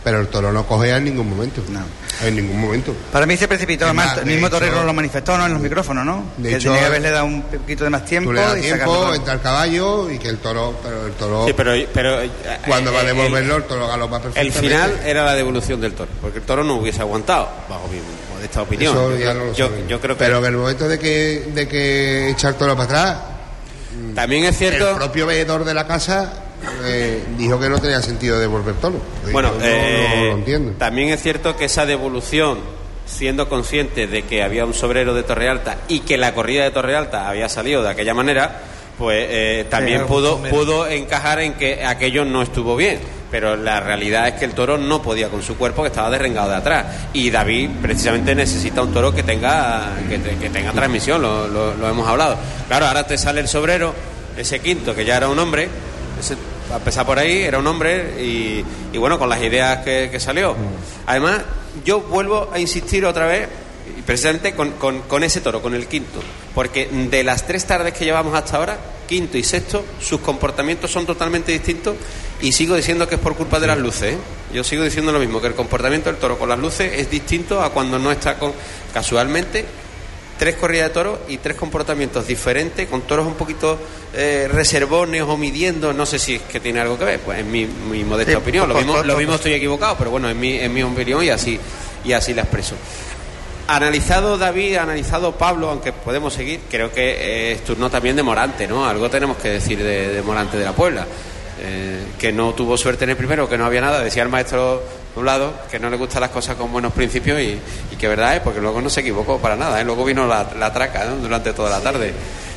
pero el toro no cojea en ningún momento. No. En ningún momento. Para mí se precipitó, además, el mismo hecho, torero lo manifestó, ¿no?, en los micrófonos, ¿no? De que hecho, tenía que haberle dado un poquito de más tiempo. Tú le das y tiempo, entra el caballo y que el toro, pero el toro, Sí, pero, pero cuando eh, va a el- devolverlo, el toro galopa El perfectamente. final era la devolución del toro, porque el toro no hubiese aguantado, bajo mi modesta opinión. Eso yo, ya no lo yo, sabemos. yo creo que Pero que en el momento de que, de que echa el toro para atrás, también es cierto. el propio veedor de la casa eh, dijo que no tenía sentido devolver toro. Bueno, Yo no, eh, no lo entiendo. también es cierto que esa devolución, siendo consciente de que había un sobrero de Torrealta y que la corrida de Torrealta había salido de aquella manera, pues eh, también Pero, pudo hombre. pudo encajar en que aquello no estuvo bien. Pero la realidad es que el toro no podía con su cuerpo, que estaba derrengado de atrás. Y David precisamente necesita un toro que tenga que, te- que tenga transmisión, lo, lo- lo hemos hablado. Claro, ahora te sale el sobrero, ese quinto, que ya era un hombre, ese, a empezar por ahí, era un hombre, y, y bueno, con las ideas que, que salió. Además, yo vuelvo a insistir otra vez, y precisamente con, con, con ese toro, con el quinto, porque de las tres tardes que llevamos hasta ahora, quinto y sexto, sus comportamientos son totalmente distintos, y sigo diciendo que es por culpa de las luces, ¿eh? Yo sigo diciendo lo mismo, que el comportamiento del toro con las luces es distinto a cuando no está con... Casualmente, tres corridas de toros y tres comportamientos diferentes, con toros un poquito eh, reservones o midiendo, no sé si es que tiene algo que ver, pues en mi, mi modesta Sí, opinión, lo por- mismo, por- lo por- mismo estoy equivocado, pero bueno, en mi, en mi opinión y así, y así la expreso. Analizado David, analizado Pablo, aunque podemos seguir, creo que eh, es turno también de Morante, ¿no? Algo tenemos que decir de, de Morante de la Puebla, eh, que no tuvo suerte en el primero, que no había nada, decía el maestro de un lado, que no le gustan las cosas con buenos principios y, y que verdad es, porque luego no se equivocó para nada, ¿eh? Luego vino la, la traca, ¿no?, durante toda la tarde.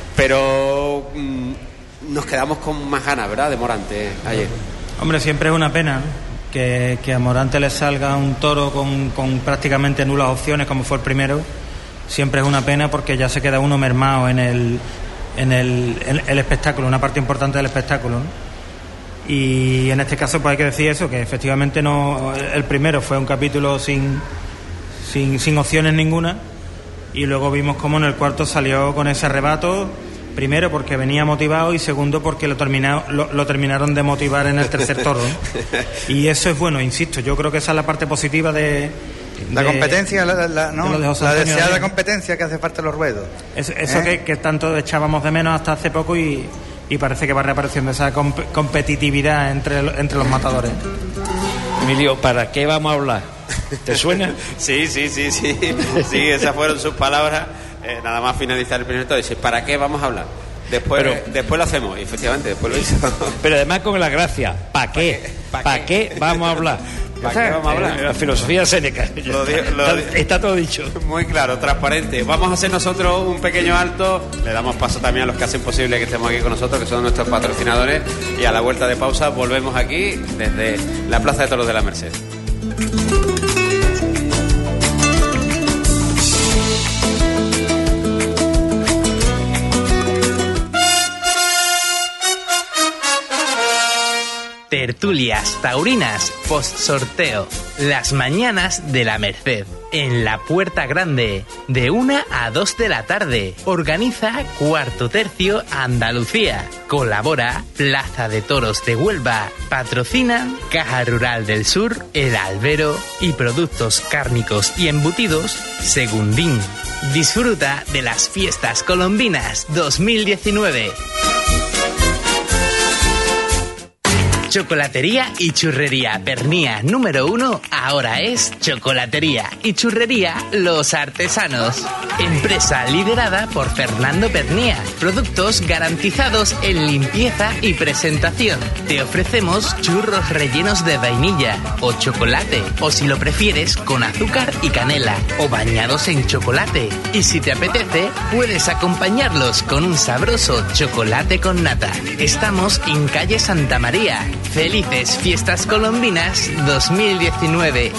Pero mm, nos quedamos con más ganas, ¿verdad?, de Morante ayer. Hombre, siempre es una pena, ¿no?, que, que a Morante le salga un toro con, con prácticamente nulas opciones, como fue el primero. Siempre es una pena porque ya se queda uno mermado en el, en el, en el espectáculo, una parte importante del espectáculo, ¿no? Y en este caso pues hay que decir eso, que efectivamente no, el primero fue un capítulo sin, sin, sin opciones ninguna, y luego vimos cómo en el cuarto salió con ese arrebato. Primero porque venía motivado y segundo porque lo, terminado, lo, lo terminaron de motivar en el tercer toro, ¿no? Y eso es bueno, insisto, yo creo que esa es la parte positiva de... La de- competencia, la, la- ¿no? de lo de José la Antonio deseada David. competencia que hace falta en los ruedos. Eso, eso ¿Eh? que, que tanto echábamos de menos hasta hace poco y, y parece que va reapareciendo esa comp- competitividad entre, entre los matadores. Emilio, ¿para qué vamos a hablar? ¿Te suena? Sí, sí, sí, sí, sí, esas fueron sus palabras. Eh, nada más finalizar el primer toro, dice, ¿para qué vamos a hablar? Después, Pero- después lo hacemos, y efectivamente, después lo hizo. Pero además con la gracia, ¿para qué? ¿Pa' ¿Para qué? qué vamos a hablar? ¿Pa' qué vamos a hablar? La filosofía Séneca. Lo di- lo di- está, está todo dicho. Muy claro, transparente. Vamos a hacer nosotros un pequeño alto. Le damos paso también a los que hacen posible que estemos aquí con nosotros, que son nuestros patrocinadores. Y a la vuelta de pausa volvemos aquí desde la Plaza de Toros de la Merced. Tertulias taurinas post sorteo. Las mañanas de la Merced. En la Puerta Grande. De una a dos de la tarde. Organiza Cuarto Tercio Andalucía. Colabora Plaza de Toros de Huelva. Patrocinan Caja Rural del Sur, El Albero y Productos Cárnicos y Embutidos Segundín. Disfruta de las fiestas colombinas dos mil diecinueve. Chocolatería y churrería Pernía número uno ahora es Chocolatería y Churrería Los Artesanos. Empresa liderada por Fernando Pernía. Productos garantizados en limpieza y presentación. Te ofrecemos churros rellenos de vainilla o chocolate, o si lo prefieres con azúcar y canela, o bañados en chocolate. Y si te apetece, puedes acompañarlos con un sabroso chocolate con nata. Estamos en calle Santa María. Felices Fiestas Colombinas dos mil diecinueve.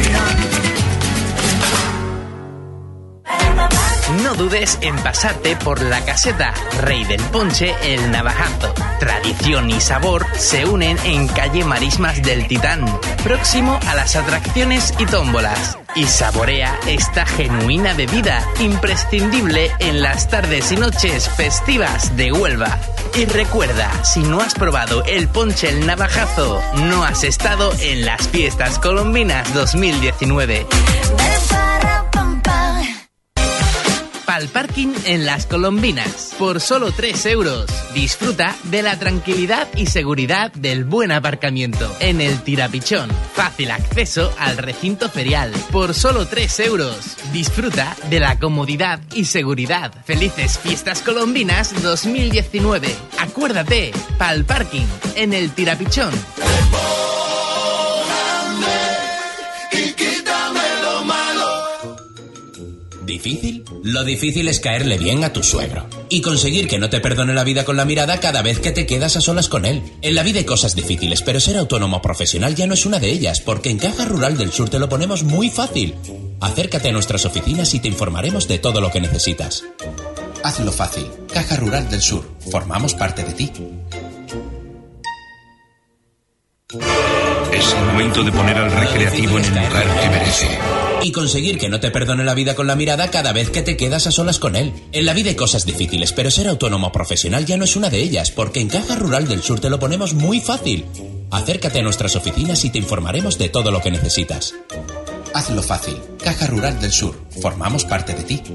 No dudes en pasarte por la caseta Rey del Ponche El Navajazo. Tradición y sabor se unen en calle Marismas del Titán, próximo a las atracciones y tómbolas. Y saborea esta genuina bebida imprescindible en las tardes y noches festivas de Huelva. Y recuerda, si no has probado el ponche El Navajazo, no has estado en las Fiestas Colombinas dos mil diecinueve. Pal Parking en Las Colombinas, por solo tres euros. Disfruta de la tranquilidad y seguridad del buen aparcamiento en el Tirapichón. Fácil acceso al recinto ferial, por solo tres euros. Disfruta de la comodidad y seguridad. Felices Fiestas Colombinas dos mil diecinueve. Acuérdate, Pal Parking en el Tirapichón. ¿Difícil? Lo difícil es caerle bien a tu suegro y conseguir que no te perdone la vida con la mirada cada vez que te quedas a solas con él. En la vida hay cosas difíciles, pero ser autónomo profesional ya no es una de ellas, porque en Caja Rural del Sur te lo ponemos muy fácil. Acércate a nuestras oficinas y te informaremos de todo lo que necesitas. Hazlo fácil. Caja Rural del Sur. Formamos parte de ti. Es el momento de poner al recreativo en el lugar que merece. Y conseguir que no te perdone la vida con la mirada cada vez que te quedas a solas con él. En la vida hay cosas difíciles, pero ser autónomo profesional ya no es una de ellas, porque en Caja Rural del Sur te lo ponemos muy fácil. Acércate a nuestras oficinas y te informaremos de todo lo que necesitas. Hazlo fácil. Caja Rural del Sur. Formamos parte de ti.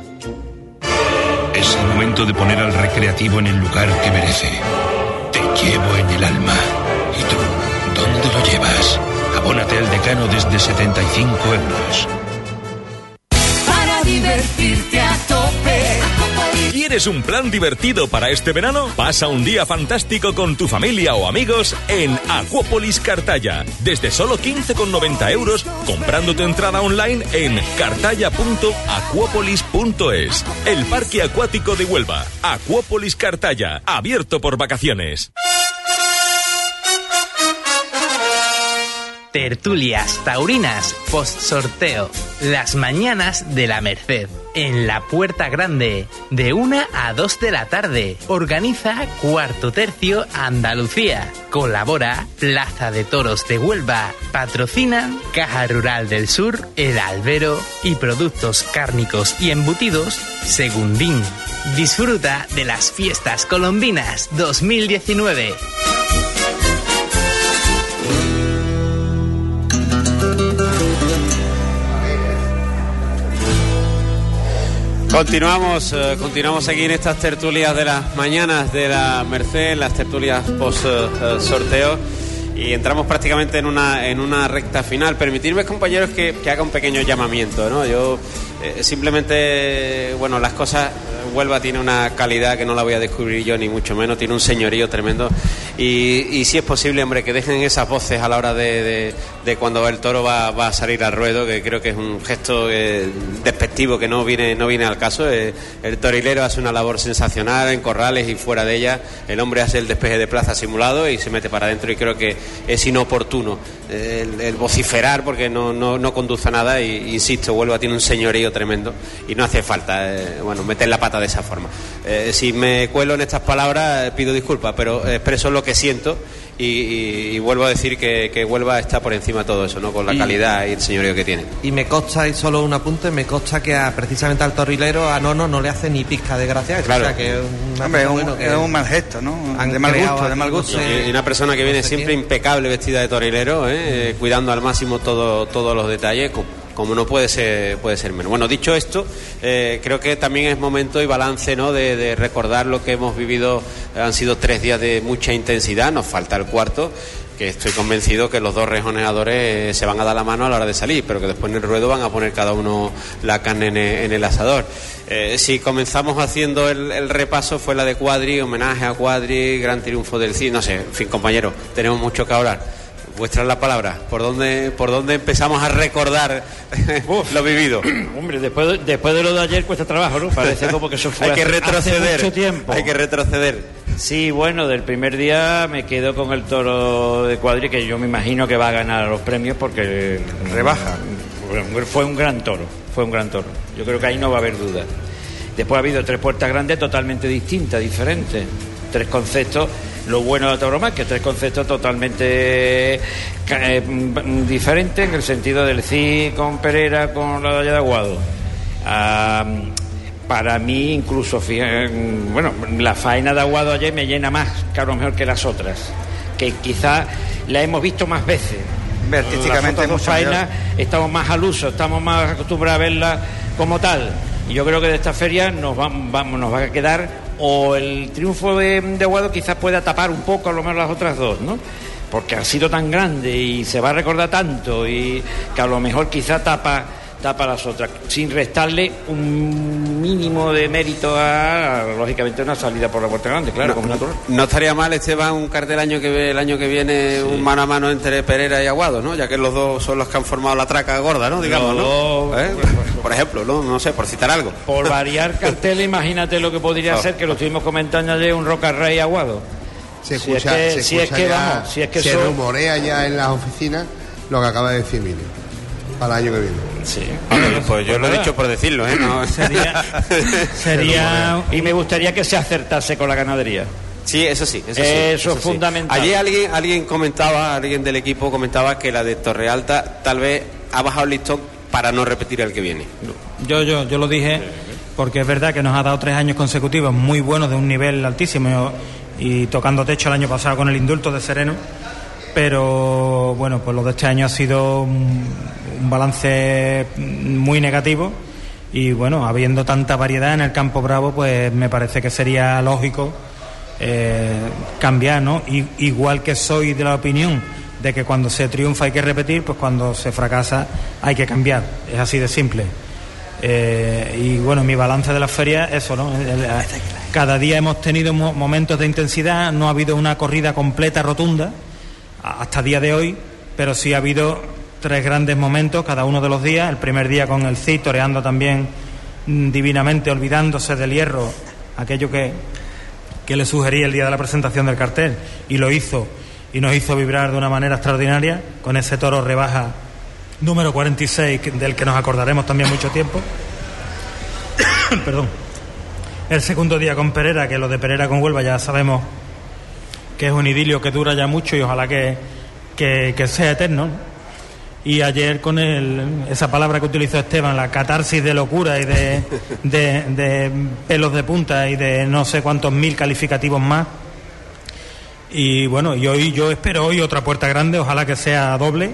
Es el momento de poner al recreativo en el lugar que merece. Te llevo en el alma. ¿Y tú? ¿Dónde lo llevas? Abónate al Decano desde setenta y cinco euros. Para divertirte a tope. ¿Quieres un plan divertido para este verano? Pasa un día fantástico con tu familia o amigos en Acuópolis Cartaya. Desde solo quince con noventa euros, comprando tu entrada online en cartaya punto acuópolis punto es. El parque acuático de Huelva. Acuópolis Cartaya, abierto por vacaciones. Tertulias taurinas post-sorteo. Las mañanas de la Merced. En la Puerta Grande. De una a dos de la tarde. Organiza Cuarto Tercio Andalucía. Colabora Plaza de Toros de Huelva. Patrocinan Caja Rural del Sur, El Albero y Productos Cárnicos y Embutidos Segundín. Disfruta de las Fiestas Colombinas dos mil diecinueve. Continuamos, eh, continuamos aquí en estas tertulias de las mañanas de la Merced, las tertulias post eh, sorteo, y entramos prácticamente en una en una recta final. Permitidme, compañeros, que, que haga un pequeño llamamiento, ¿no? Yo eh, simplemente, bueno, las cosas, Huelva tiene una calidad que no la voy a descubrir yo, ni mucho menos, tiene un señorío tremendo, y, y si es posible, hombre, que dejen esas voces a la hora de, de, de cuando el toro va, va a salir al ruedo, que creo que es un gesto eh, despectivo que no viene no viene al caso. Eh, el torilero hace una labor sensacional en corrales y fuera de ella. El hombre hace el despeje de plaza simulado y se mete para adentro, y creo que es inoportuno eh, el, el vociferar, porque no, no, no conduce a nada, y insisto, Huelva tiene un señorío tremendo y no hace falta eh, bueno, meter la pata de esa forma. Eh, si me cuelo en estas palabras, eh, pido disculpas, pero expreso lo que siento, y, y, y vuelvo a decir que, que Huelva está por encima de todo eso, ¿no? Con la y, calidad y el señorío que tiene. Y me consta, y solo un apunte, me consta que a, precisamente al torilero, a Nono, no le hace ni pizca de gracia. Claro. O sea, que una Hombre, es, un, bueno que es un mal gesto, ¿no? De mal gusto, de mal gusto. Y, y una persona que viene siempre impecable, vestida de torilero, ¿eh? cuidando al máximo todo, todos los detalles, como no puede ser puede ser menos. Bueno, dicho esto, eh, creo que también es momento y balance, ¿no? de, de recordar lo que hemos vivido. Han sido tres días de mucha intensidad, nos falta el cuarto, que estoy convencido que los dos rejoneadores se van a dar la mano a la hora de salir, pero que después en el ruedo van a poner cada uno la carne en el, en el asador. Eh, si comenzamos haciendo el, el repaso, fue la de Cuadri, homenaje a Cuadri, gran triunfo del C I D, no sé, en fin, compañeros, tenemos mucho que hablar. Vuestra es la palabra. ¿Por dónde, por dónde empezamos a recordar lo vivido? Hombre, después de, después de lo de ayer cuesta trabajo, ¿no? Parece como que eso fue hay que hace, retroceder, hace mucho tiempo. Hay que retroceder. Sí, bueno, del primer día me quedo con el toro de Cuadri, que yo me imagino que va a ganar los premios porque rebaja. Fue un gran toro, fue un gran toro. Yo creo que ahí no va a haber duda. Después ha habido tres puertas grandes totalmente distintas, diferentes. Tres conceptos. Lo bueno de Tauromás, que tres conceptos totalmente eh, diferentes, en el sentido del C I con Pereira, con la de Aguado. Ah, para mí incluso, bueno, la faena de Aguado ayer me llena más, que a lo mejor que las otras, que quizás la hemos visto más veces. Artísticamente las otras dos faenas estamos más al uso, estamos más acostumbrados a verla como tal. Y yo creo que de esta feria nos va, vamos, nos va a quedar, o el triunfo de, de Aguado quizás pueda tapar un poco a lo mejor las otras dos, ¿no? Porque ha sido tan grande y se va a recordar tanto, y que a lo mejor quizá tapa tapa las otras, sin restarle un mínimo de mérito a, a lógicamente, una salida por la puerta grande, claro, no, como natural. No estaría mal, Esteban, un cartel año que el año que viene, sí, un mano a mano entre Perera y Aguado, ¿no? Ya que los dos son los que han formado la traca gorda, ¿no? Digamos, ¿no? ¿Eh? Por ejemplo, ¿no? No sé, por citar algo. Por variar cartel, imagínate lo que podría oh. ser, que lo estuvimos comentando ayer, un Roca Rey Aguado. Se escucha, si es que, se, si escucha es que ya, vamos, si es que se son... rumorea ya en las oficinas lo que acaba de decir Emilio, para el año que viene. Sí. Bueno, pues yo lo he dicho por decirlo, ¿eh? No. Sería, sería... Y me gustaría que se acertase con la ganadería. Sí, eso sí, eso, sí, eso eso es fundamental. Sí. Ayer alguien, alguien comentaba, alguien del equipo comentaba que la de Torrealta tal vez ha bajado el listón para no repetir el que viene. Yo, yo, yo lo dije porque es verdad que nos ha dado tres años consecutivos muy buenos de un nivel altísimo y tocando techo el año pasado con el indulto de Sereno, pero bueno, pues lo de este año ha sido un, un balance muy negativo y bueno, habiendo tanta variedad en el Campo Bravo, pues me parece que sería lógico eh, cambiar, ¿no? Y, igual que soy de la opinión de que cuando se triunfa hay que repetir, pues cuando se fracasa hay que cambiar, es así de simple. Eh, y bueno, mi balance de la feria, eso, ¿no? Cada día hemos tenido momentos de intensidad, no ha habido una corrida completa, rotunda, hasta el día de hoy, pero sí ha habido tres grandes momentos cada uno de los días. El primer día con el Cid toreando también mmm, divinamente, olvidándose del hierro, aquello que, que le sugería el día de la presentación del cartel, y lo hizo, y nos hizo vibrar de una manera extraordinaria, con ese toro rebaja número cuarenta y seis, del que nos acordaremos también mucho tiempo. Perdón. El segundo día con Perera, que lo de Perera con Huelva ya sabemos que es un idilio que dura ya mucho y ojalá que, que, que sea eterno. Y ayer con el, esa palabra que utilizó Esteban, la catarsis de locura y de, de, de pelos de punta y de no sé cuántos mil calificativos más. Y bueno, y hoy yo espero hoy otra puerta grande, ojalá que sea doble.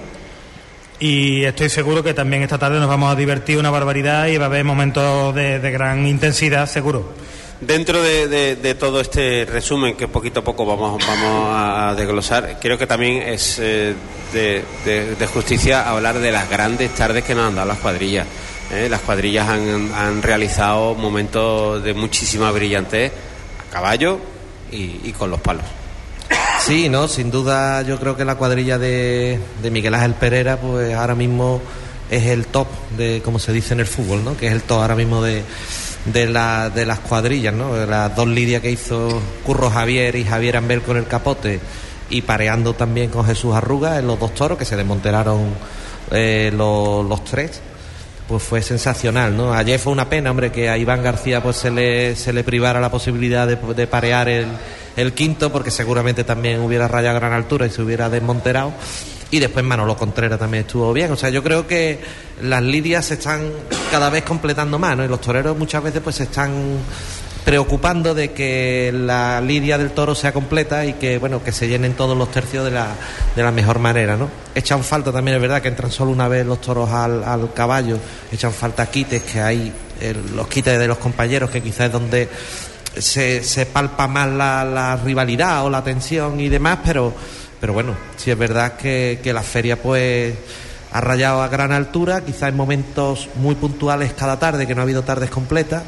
Y estoy seguro que también esta tarde nos vamos a divertir una barbaridad y va a haber momentos de, de gran intensidad, seguro. Dentro de, de, de todo este resumen que poquito a poco vamos, vamos a desglosar, creo que también es eh, de, de, de justicia hablar de las grandes tardes que nos han dado las cuadrillas. ¿eh? Las cuadrillas han, han realizado momentos de muchísima brillantez a caballo y, y con los palos. Sí, no, sin duda yo creo que la cuadrilla de, de Miguel Ángel Perera pues ahora mismo es el top de, como se dice en el fútbol, ¿no? Que es el top ahora mismo de, de, la, de las cuadrillas, ¿no? De las dos lidias que hizo Curro Javier y Javier Ambel con el capote y pareando también con Jesús Arruga en los dos toros que se desmonteraron eh, los, los tres. Pues fue sensacional, ¿no? Ayer fue una pena, hombre, que a Iván García pues se le, se le privara la posibilidad de, de parear el, el quinto, porque seguramente también hubiera rayado a gran altura y se hubiera desmonterado. Y después Manolo Contreras también estuvo bien. O sea, yo creo que las lidias se están cada vez completando más, ¿no? Y los toreros muchas veces pues se están preocupando de que la lidia del toro sea completa y que, bueno, que se llenen todos los tercios de la, de la mejor manera, ¿no? Echan falta también, es verdad, que entran solo una vez los toros al, al caballo, echan falta quites, que hay el, los quites de los compañeros, que quizás es donde se, se palpa más la, la rivalidad o la tensión y demás, pero, pero bueno, sí es verdad que, que la feria pues ha rayado a gran altura, quizás en momentos muy puntuales cada tarde, que no ha habido tardes completas.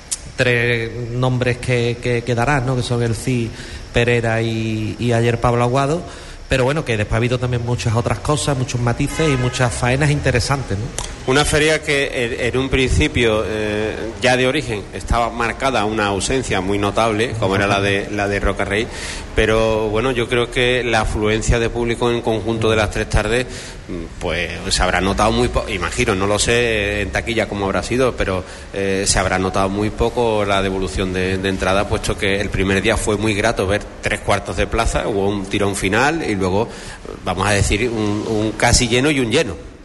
Tres nombres que, que quedarán, ¿no? Que son el Cid, Perera y, y ayer Pablo Aguado, pero bueno, que después ha habido también muchas otras cosas, muchos matices y muchas faenas interesantes, ¿no? Una feria que en, en un principio eh, ya de origen estaba marcada una ausencia muy notable, como era la de la de Roca Rey, pero bueno, yo creo que la afluencia de público en conjunto de las tres tardes pues se habrá notado muy poco, imagino, no lo sé en taquilla cómo habrá sido, pero eh, se habrá notado muy poco la devolución de, de entrada, puesto que el primer día fue muy grato ver tres cuartos de plaza, hubo un tirón final y luego, vamos a decir, un, un casi lleno y un lleno.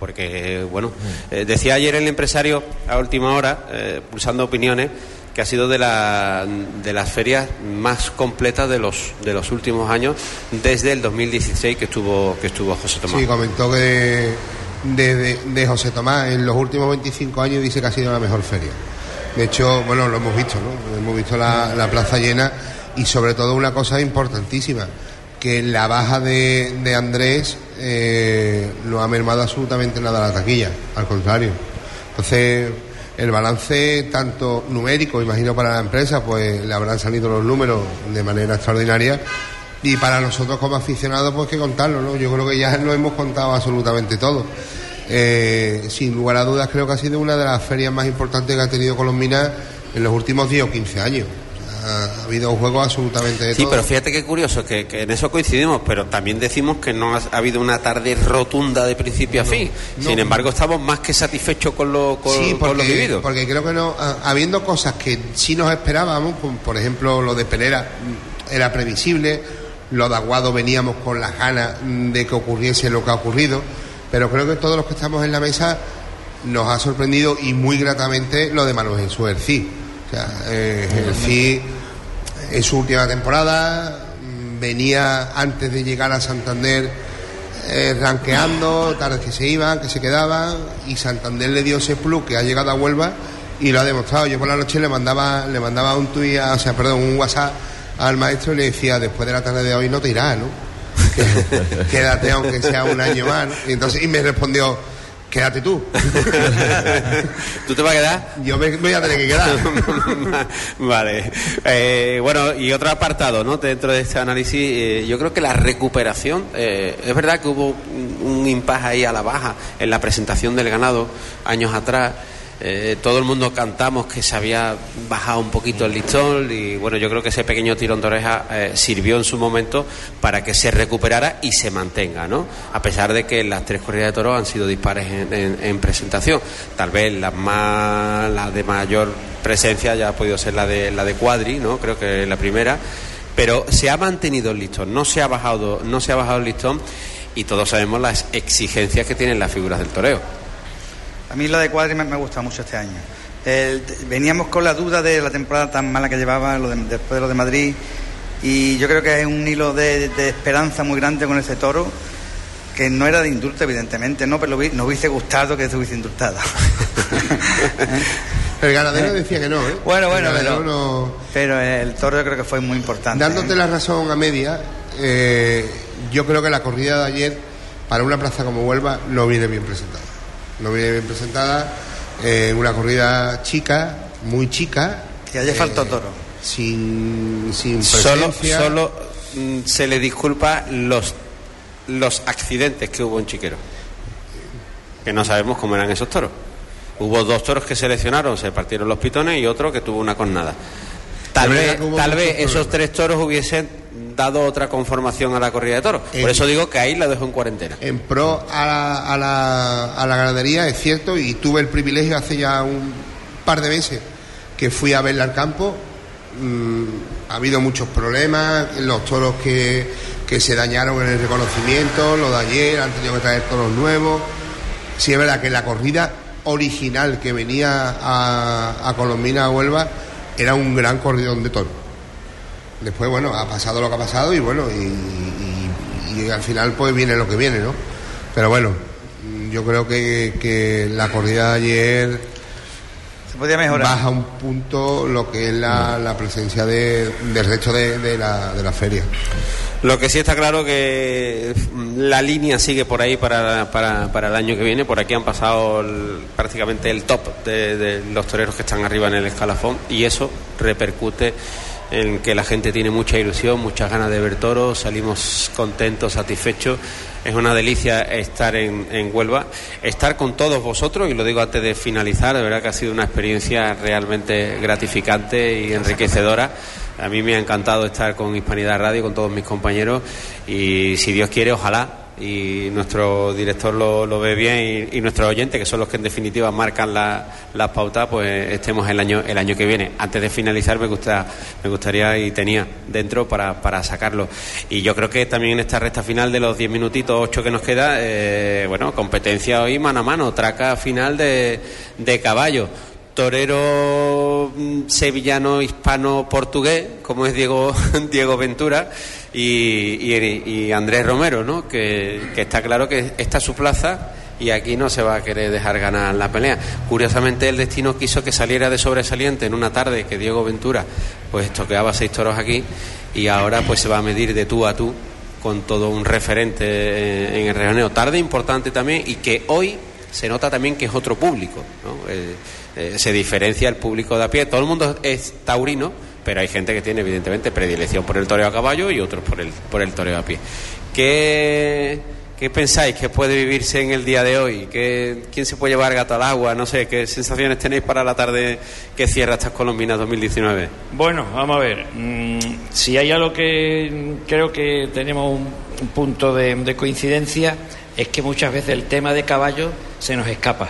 porque, bueno, eh, decía ayer el empresario a última hora, eh, pulsando opiniones, que ha sido de, la, de las ferias más completas de los de los últimos años, desde el dos mil dieciséis que estuvo que estuvo José Tomás. Sí, comentó que de, de, de, de José Tomás en los últimos veinticinco años dice que ha sido la mejor feria. De hecho, bueno, lo hemos visto, ¿no? Hemos visto la, la plaza llena y sobre todo una cosa importantísima, que la baja de, de Andrés eh, no ha mermado absolutamente nada la taquilla, al contrario. Entonces, el balance tanto numérico, imagino para la empresa, pues le habrán salido los números de manera extraordinaria, y para nosotros como aficionados pues que contarlo, ¿no? Yo creo que ya lo hemos contado absolutamente todo. Eh, sin lugar a dudas creo que ha sido una de las ferias más importantes que ha tenido Colombina en los últimos diez o quince años. Ha habido juegos absolutamente de sí, todo. pero fíjate qué curioso, que, que en eso coincidimos, pero también decimos que no ha, ha habido una tarde rotunda de principio a fin. No, Sin no, embargo, estamos más que satisfechos con lo, con, sí, porque, con lo vivido. Porque creo que no, habiendo cosas que sí nos esperábamos, por ejemplo, lo de Pelera era previsible, lo de Aguado veníamos con las ganas de que ocurriese lo que ha ocurrido, pero creo que todos los que estamos en la mesa nos ha sorprendido y muy gratamente lo de Manuel Jesús Ercí. O sea, eh, Ercí en su última temporada venía antes de llegar a Santander eh, ranqueando, tardes que se iban, que se quedaban, y Santander le dio ese plus que ha llegado a Huelva y lo ha demostrado. Yo por la noche le mandaba le mandaba un tuit, o sea, perdón, un WhatsApp al maestro y le decía: después de la tarde de hoy no te irás, ¿no? Quédate aunque sea un año más, ¿no? Y entonces y me respondió: quédate tú. ¿Tú te vas a quedar? Yo me voy a tener que quedar. Vale. Eh, bueno, y otro apartado, ¿no? Dentro de este análisis, eh, yo creo que la recuperación, eh, es verdad que hubo un, un impasse ahí a la baja en la presentación del ganado años atrás. Eh, todo el mundo cantamos que se había bajado un poquito el listón, y bueno, yo creo que ese pequeño tirón de oreja eh, sirvió en su momento para que se recuperara y se mantenga, ¿no? A pesar de que las tres corridas de toros han sido dispares en, en, en presentación. Tal vez la más la de mayor presencia ya ha podido ser la de la de Cuadri, ¿no? Creo que es la primera, pero se ha mantenido el listón, no se ha bajado, no se ha bajado el listón, y todos sabemos las exigencias que tienen las figuras del toreo. A mí lo de Cuadri me, me gusta mucho este año. El, veníamos con la duda de la temporada tan mala que llevaba, lo de, después de lo de Madrid, y yo creo que hay un hilo de, de esperanza muy grande con ese toro, que no era de indulto, evidentemente, no, pero nos hubiese gustado que se hubiese indultado. El ganadero decía que no, ¿eh? Bueno, bueno, pero, no... pero el toro yo creo que fue muy importante. Dándote ¿eh? la razón a media, eh, yo creo que la corrida de ayer, para una plaza como Huelva, no viene bien presentada. No viene bien presentada, eh, una corrida chica, muy chica. Que ayer eh, faltó toro. Sin, sin solo, presencia. Solo mm, se le disculpa los, los accidentes que hubo en Chiquero. Que no sabemos cómo eran esos toros. Hubo dos toros que se lesionaron, se partieron los pitones, y otro que tuvo una cornada. Tal vez, tal vez esos tres toros hubiesen dado otra conformación a la corrida de toros. Por en, eso digo que ahí la dejo en cuarentena. En pro a la, a, la, a la ganadería, es cierto, y tuve el privilegio hace ya un par de meses que fui a verla al campo. Mm, ha habido muchos problemas, los toros que, que se dañaron en el reconocimiento, lo de ayer, han tenido que traer toros nuevos. Sí, es verdad que la corrida original que venía a, a Colombina, a Huelva, era un gran corridón de toros. Después, bueno, ha pasado lo que ha pasado, y bueno, y, y, y al final pues viene lo que viene, ¿no? Pero bueno, yo creo que, que la corrida de ayer se podía mejorar. Baja un punto lo que es la, la presencia de, del resto de, de, la, de la feria. Lo que sí está claro que la línea sigue por ahí para, para, para el año que viene. Por aquí han pasado el, prácticamente el top de, de los toreros que están arriba en el escalafón, y eso repercute en que la gente tiene mucha ilusión, muchas ganas de ver toros, salimos contentos, satisfechos. Es una delicia estar en, en Huelva, estar con todos vosotros, y lo digo antes de finalizar, de verdad que ha sido una experiencia realmente gratificante y enriquecedora. A mí me ha encantado estar con Hispanidad Radio, con todos mis compañeros, y si Dios quiere, ojalá y nuestro director lo, lo ve bien y, y nuestros oyentes, que son los que en definitiva marcan la, las pautas, pues estemos el año el año que viene. Antes de finalizar me gusta me gustaría y tenía dentro para, para sacarlo. Y yo creo que también en esta recta final de los diez minutitos, ocho que nos queda, eh, bueno, competencia hoy mano a mano, traca final de, de caballo. Torero sevillano, hispano, portugués, como es Diego Diego Ventura y, y, y Andrés Romero, ¿no? Que, que está claro que esta es su plaza y aquí no se va a querer dejar ganar la pelea. Curiosamente el destino quiso que saliera de sobresaliente en una tarde que Diego Ventura pues toqueaba seis toros aquí y ahora pues se va a medir de tú a tú con todo un referente en el rejoneo. Tarde importante también y que hoy se nota también que es otro público, ¿no? Eh, eh, se diferencia el público de a pie. Todo el mundo es taurino, pero hay gente que tiene evidentemente predilección por el toreo a caballo y otros por el por el toreo a pie. ¿Qué, qué pensáis que puede vivirse en el día de hoy? ¿Qué, ¿Quién se puede llevar gato al agua? No sé, ¿qué sensaciones tenéis para la tarde que cierra estas Colombinas dos mil diecinueve? Bueno, vamos a ver. Mm, si hay algo que creo que tenemos un, un punto de, de coincidencia, es que muchas veces el tema de caballo se nos escapa.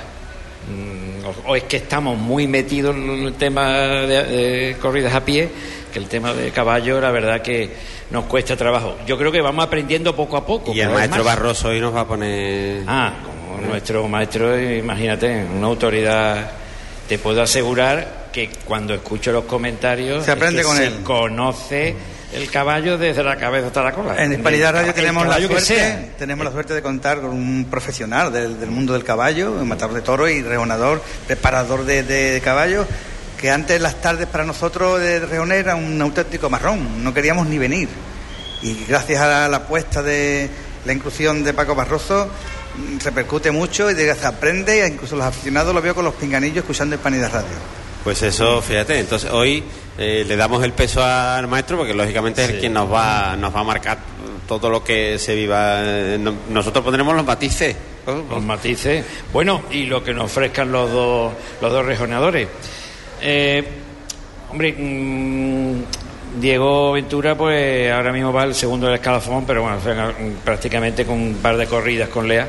O, o es que estamos muy metidos en el tema de, de corridas a pie, que el tema de caballo la verdad que nos cuesta trabajo. Yo creo que vamos aprendiendo poco a poco. Y el maestro Barroso hoy nos va a poner... Ah, como nuestro maestro, imagínate, una autoridad. Te puedo asegurar que cuando escucho los comentarios se aprende es que con se él. conoce el caballo desde la cabeza hasta la cola. En Hispanidad Radio tenemos la suerte, sea. tenemos la suerte de contar con un profesional del, del mundo del caballo, un matador de toros y rejonador, preparador de, de caballos, que antes las tardes para nosotros de rejoner era un auténtico marrón, no queríamos ni venir. Y gracias a la apuesta de la inclusión de Paco Barroso repercute mucho y se aprende, e incluso los aficionados lo veo con los pinganillos escuchando Hispanidad Radio. Pues eso, fíjate, entonces hoy eh, le damos el peso al maestro porque lógicamente es Sí. el quien nos va nos va a marcar todo lo que se viva. No- nosotros pondremos los matices. Los matices. Bueno, y lo que nos ofrezcan los dos los dos rejoneadores. Eh, hombre, mmm, Diego Ventura pues ahora mismo va al segundo del escalafón, pero bueno, prácticamente con un par de corridas con Lea.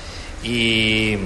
Y,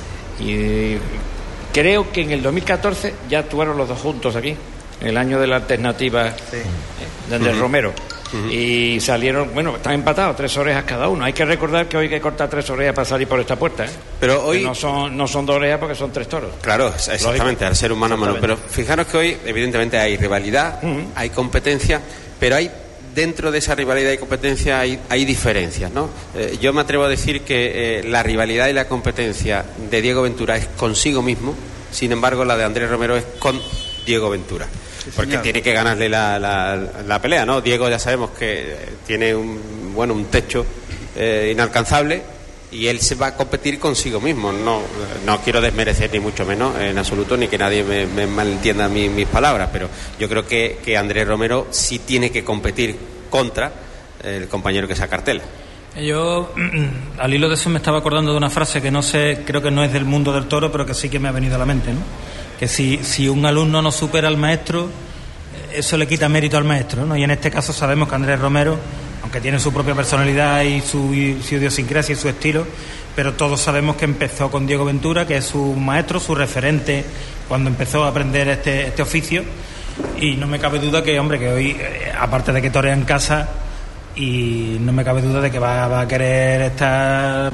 y creo que en el dos mil catorce ya actuaron los dos juntos aquí, en el año de la alternativa Sí. de Andrés Ujú. Romero. Y salieron, bueno, están empatados, tres orejas cada uno. Hay que recordar que hoy hay que cortar tres orejas para salir por esta puerta, ¿eh? Pero hoy... Que no son, no son dos orejas porque son tres toros. Claro, exactamente, Lógico. al ser humano a mano. Pero Exactamente. fijaros que hoy, evidentemente, hay rivalidad, Ujú. hay competencia, pero hay dentro de esa rivalidad y competencia hay, hay diferencias, ¿no? Eh, yo me atrevo a decir que eh, la rivalidad y la competencia de Diego Ventura es consigo mismo, sin embargo, la de Andrés Romero es con Diego Ventura. Porque señor. tiene que ganarle la, la, la pelea, ¿no? Diego ya sabemos que tiene un, bueno, un techo eh, inalcanzable y él se va a competir consigo mismo. No, no quiero desmerecer ni mucho menos en absoluto, ni que nadie me, me malentienda mi, mis palabras, pero yo creo que, que Andrés Romero sí tiene que competir contra el compañero que se acartela. Yo, al hilo de eso, me estaba acordando de una frase que no sé, creo que no es del mundo del toro, pero que sí que me ha venido a la mente, ¿no? Que si, si un alumno no supera al maestro, eso le quita mérito al maestro, ¿no? Y en este caso sabemos que Andrés Romero, aunque tiene su propia personalidad y su, y su idiosincrasia y su estilo, pero todos sabemos que empezó con Diego Ventura, que es su maestro, su referente cuando empezó a aprender este, este oficio. Y no me cabe duda que, hombre, que hoy, eh, aparte de que torea en casa, y no me cabe duda de que va, va a querer estar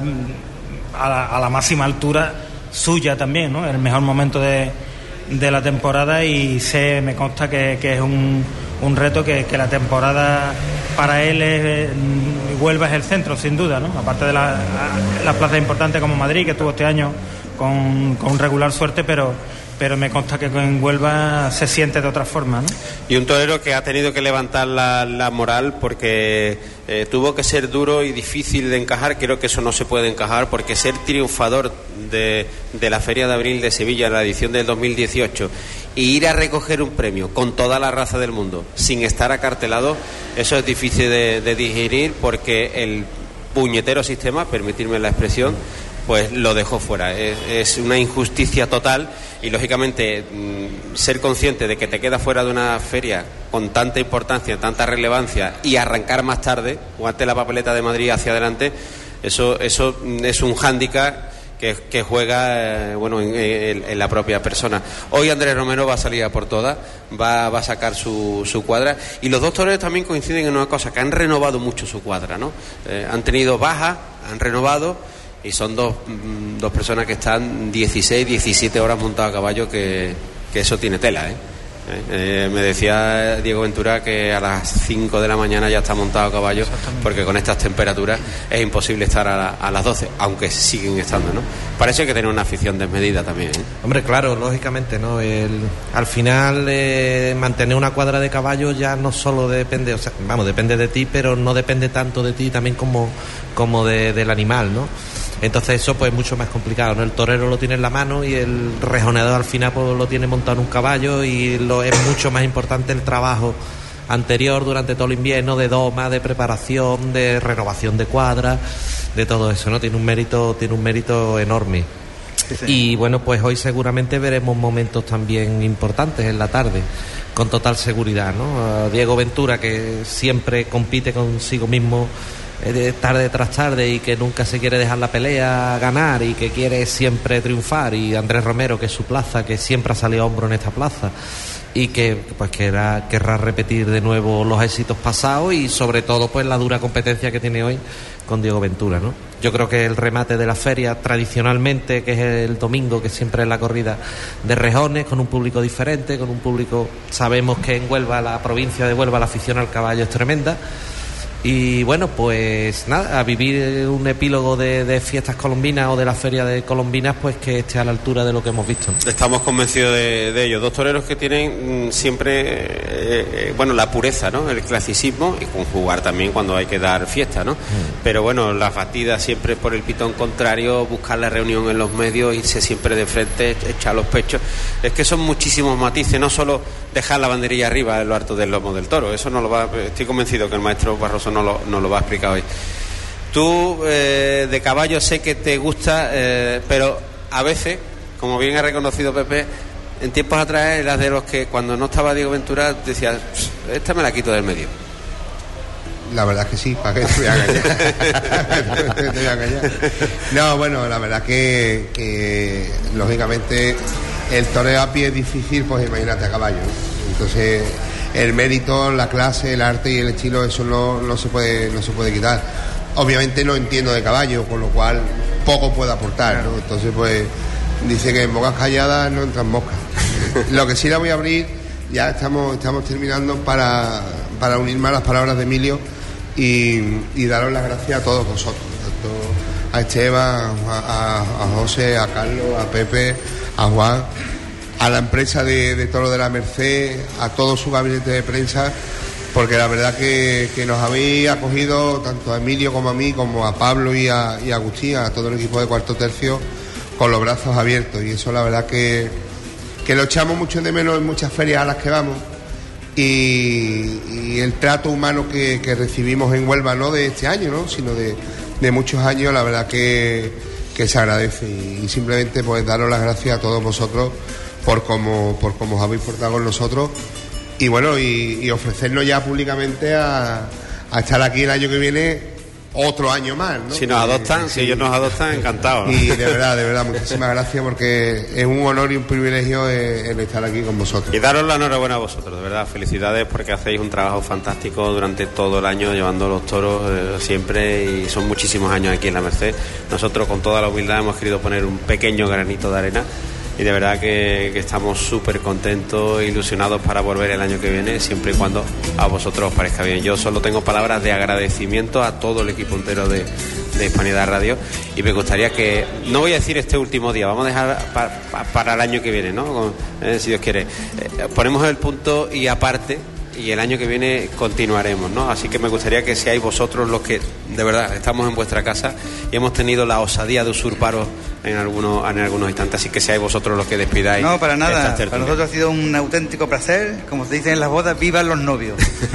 a la, a la máxima altura suya también, ¿no? El mejor momento de, de la temporada, y sé, me consta que, que es un, un reto que, que la temporada para él es, Huelva es el centro, sin duda, ¿no? Aparte de la, las plazas importantes como Madrid, que estuvo este año con, con regular suerte, pero pero me consta que en Huelva se siente de otra forma, ¿no? Y un torero que ha tenido que levantar la, la moral porque eh, tuvo que ser duro y difícil de encajar. Creo que eso no se puede encajar, porque ser triunfador de, de la Feria de Abril de Sevilla, la edición del dos mil dieciocho, e ir a recoger un premio con toda la raza del mundo sin estar acartelado, eso es difícil de, de digerir, porque el puñetero sistema, permitirme la expresión, pues lo dejó fuera. Es, es una injusticia total, y lógicamente mmm, ser consciente de que te quedas fuera de una feria con tanta importancia, tanta relevancia, y arrancar más tarde, jugarte la papeleta de Madrid hacia adelante, Eso, eso es un hándicap que, que juega eh, bueno en, en, en la propia persona. Hoy Andrés Romero va a salir a por todas, va, va a sacar su, su cuadra, y los dos toreros también coinciden en una cosa, que han renovado mucho su cuadra, ¿no? Eh, han tenido bajas, han renovado, y son dos, dos personas que están dieciséis, diecisiete horas montadas a caballo, que, que eso tiene tela, ¿eh? Eh, me decía Diego Ventura que a las cinco de la mañana ya está montado a caballo, porque con estas temperaturas es imposible estar a, la, a las doce, aunque siguen estando, ¿no? Parece que tiene una afición desmedida también, ¿eh? Hombre, claro, lógicamente, ¿no? El, al final eh, mantener una cuadra de caballo ya no solo depende, o sea, vamos, depende de ti, pero no depende tanto de ti también como, como de, del animal, ¿no? Entonces eso pues es mucho más complicado, ¿no? El torero lo tiene en la mano y el rejoneador al final pues lo tiene montado en un caballo, y lo, es mucho más importante el trabajo anterior durante todo el invierno, de doma, de preparación, de renovación de cuadras, de todo eso, ¿no? Tiene un mérito, tiene un mérito enorme. Sí, sí. Y bueno, pues hoy seguramente veremos momentos también importantes en la tarde, con total seguridad, ¿no? Diego Ventura, que siempre compite consigo mismo tarde tras tarde y que nunca se quiere dejar la pelea ganar y que quiere siempre triunfar, y Andrés Romero, que es su plaza, que siempre ha salido a hombro en esta plaza y que pues querrá, querrá repetir de nuevo los éxitos pasados, y sobre todo pues la dura competencia que tiene hoy con Diego Ventura, ¿no? Yo creo que el remate de la feria tradicionalmente, que es el domingo, que siempre es la corrida de rejones, con un público diferente, con un público, sabemos que en Huelva, la provincia de Huelva, la afición al caballo es tremenda. Y bueno, pues nada, a vivir un epílogo de, de fiestas colombinas o de la feria de colombinas, pues que esté a la altura de lo que hemos visto. Estamos convencidos de, de ello. Dos toreros que tienen mm, siempre, eh, eh, bueno, la pureza, ¿no? El clasicismo, y conjugar también cuando hay que dar fiesta, ¿no? Mm. Pero bueno, las batidas siempre por el pitón contrario, buscar la reunión en los medios, irse siempre de frente, echar los pechos. Es que son muchísimos matices, no solo dejar la banderilla arriba en lo alto del lomo del toro. Eso no lo va, estoy convencido que el maestro Barroso no lo, no lo va a explicar hoy. Tú eh, de caballo sé que te gusta, eh, pero a veces, como bien ha reconocido Pepe, en tiempos atrás eras de los que cuando no estaba Diego Ventura decías, esta me la quito del medio. La verdad es que sí, ¿para qué te voy a engañar? te voy a engañar. No, bueno, la verdad que, que lógicamente el toreo a pie es difícil, pues imagínate a caballo, ¿no? Entonces el mérito, la clase, el arte y el estilo, eso no, no se puede, no se puede quitar. Obviamente no entiendo de caballo, con lo cual poco puedo aportar, ¿no? Entonces pues dice que en bocas calladas no entran moscas. Lo que sí la voy a abrir, ya estamos, estamos terminando, para, para unirme a las palabras de Emilio y, y daros las gracias a todos vosotros, tanto a Esteban, a, a, a José, a Carlos, a Pepe, a Juan, a la empresa de, de Toro de la Merced, a todo su gabinete de prensa, porque la verdad que, que nos habéis acogido tanto a Emilio como a mí, como a Pablo y a, y a Agustín, a todo el equipo de Cuarto Tercio, con los brazos abiertos, y eso la verdad que, que lo echamos mucho de menos en muchas ferias a las que vamos, y, y el trato humano que, que recibimos en Huelva, no de este año, ¿no? sino de, de muchos años, la verdad que, que se agradece, y, y simplemente pues daros las gracias a todos vosotros por cómo, por cómo os habéis portado con nosotros, y bueno, y, y ofrecernos ya públicamente a, a estar aquí el año que viene otro año más, ¿no? Si nos adoptan, eh, si sí. ellos nos adoptan, encantados, ¿no? Y de verdad, de verdad, muchísimas gracias, porque es un honor y un privilegio el, el estar aquí con vosotros. Y daros la enhorabuena a vosotros, de verdad, felicidades, porque hacéis un trabajo fantástico durante todo el año, llevando los toros eh, siempre, y son muchísimos años aquí en la Merced. Nosotros con toda la humildad hemos querido poner un pequeño granito de arena, y de verdad que, que estamos súper contentos e ilusionados para volver el año que viene, siempre y cuando a vosotros os parezca bien. Yo solo tengo palabras de agradecimiento a todo el equipo entero de, de Hispanidad Radio, y me gustaría que, no voy a decir este último día, vamos a dejar para, para el año que viene, ¿no? Con, eh, si Dios quiere. Eh, ponemos el punto y aparte, y el año que viene continuaremos, ¿no? Así que me gustaría que seáis vosotros los que, de verdad, estamos en vuestra casa y hemos tenido la osadía de usurparos en algunos, en algunos instantes, así que seáis vosotros los que despidáis. No, para nada, estas para tertulias. nosotros ha sido un auténtico placer, como se dice en las bodas, vivan los novios.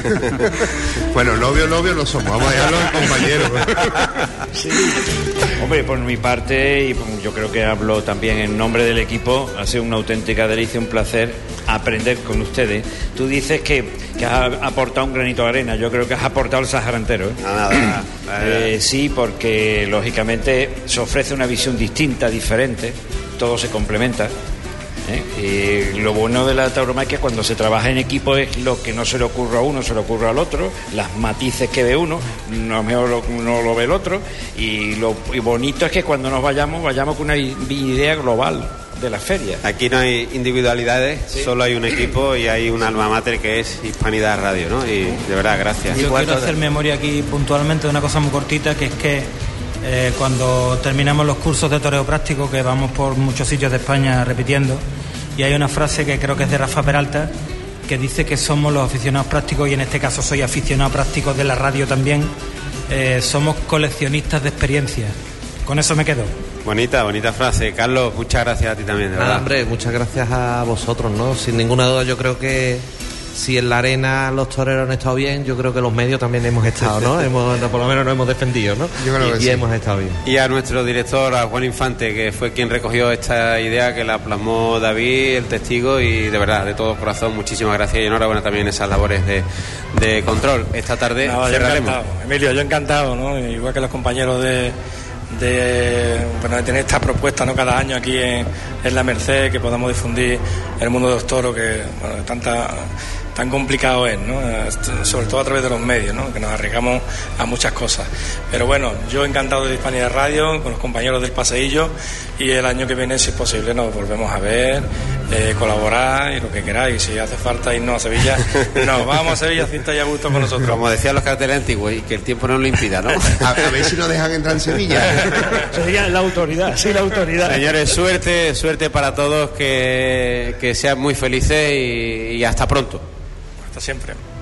Bueno, novios, novios no somos, vamos a dejarlo en compañeros. Sí. Hombre, por mi parte, y yo creo que hablo también en nombre del equipo, ha sido una auténtica delicia, un placer aprender con ustedes. Tú dices que, que has aportado un granito de arena, yo creo que has aportado el Sáhara entero, ¿eh? Nada, nada, nada. Eh, sí, porque lógicamente se ofrece una visión distinta, diferente, todo se complementa. ¿eh? Y lo bueno de la tauromaquia cuando se trabaja en equipo es lo que no se le ocurre a uno, se le ocurre al otro, las matices que ve uno, no mejor lo, no lo ve el otro, y lo y bonito es que cuando nos vayamos, vayamos con una idea global de la feria. Aquí no hay individualidades, sí. Solo hay un equipo y hay un alma mater que es Hispanidad Radio, ¿no? Y de verdad, gracias. Yo quiero hacer memoria aquí puntualmente de una cosa muy cortita, que es que eh, cuando terminamos los cursos de toreo práctico, que vamos por muchos sitios de España repitiendo, y hay una frase que creo que es de Rafa Peralta, que dice que somos los aficionados prácticos, y en este caso soy aficionado práctico de la radio también, eh, somos coleccionistas de experiencias. Con eso me quedo. Bonita, bonita frase. Carlos, muchas gracias a ti también, de Nada, verdad. hombre, muchas gracias a vosotros, ¿no? Sin ninguna duda, yo creo que si en la arena los toreros han estado bien, yo creo que los medios también hemos estado, ¿no? hemos, por lo menos nos hemos defendido, ¿no? Yo creo y, que y sí. hemos estado bien. Y a nuestro director, a Juan Infante, que fue quien recogió esta idea, que la plasmó David, el testigo, y de verdad, de todo corazón, muchísimas gracias y enhorabuena también esas labores de, de control. Esta tarde No, yo cerraremos. encantado. Emilio, yo encantado, ¿no? Igual que los compañeros de, de, bueno, de tener esta propuesta, ¿no? Cada año aquí en, en La Merced, que podamos difundir el mundo de los toros, que bueno, tanta tan complicado es, ¿no? Sobre todo a través de los medios, ¿no? Que nos arriesgamos a muchas cosas. Pero bueno, yo encantado de Hispanidad Radio, con los compañeros del paseillo, y el año que viene, si es posible, nos volvemos a ver, eh, colaborar y lo que queráis. Si hace falta irnos a Sevilla, nos vamos a Sevilla, cinta y a gusto con nosotros. Como decían los carteles antiguos, y que el tiempo no lo impida, ¿no? A, a ver si nos dejan entrar en Sevilla. Sería la autoridad, sí, la autoridad. Señores, suerte, suerte para todos, que, que sean muy felices y, y hasta pronto. Hasta siempre.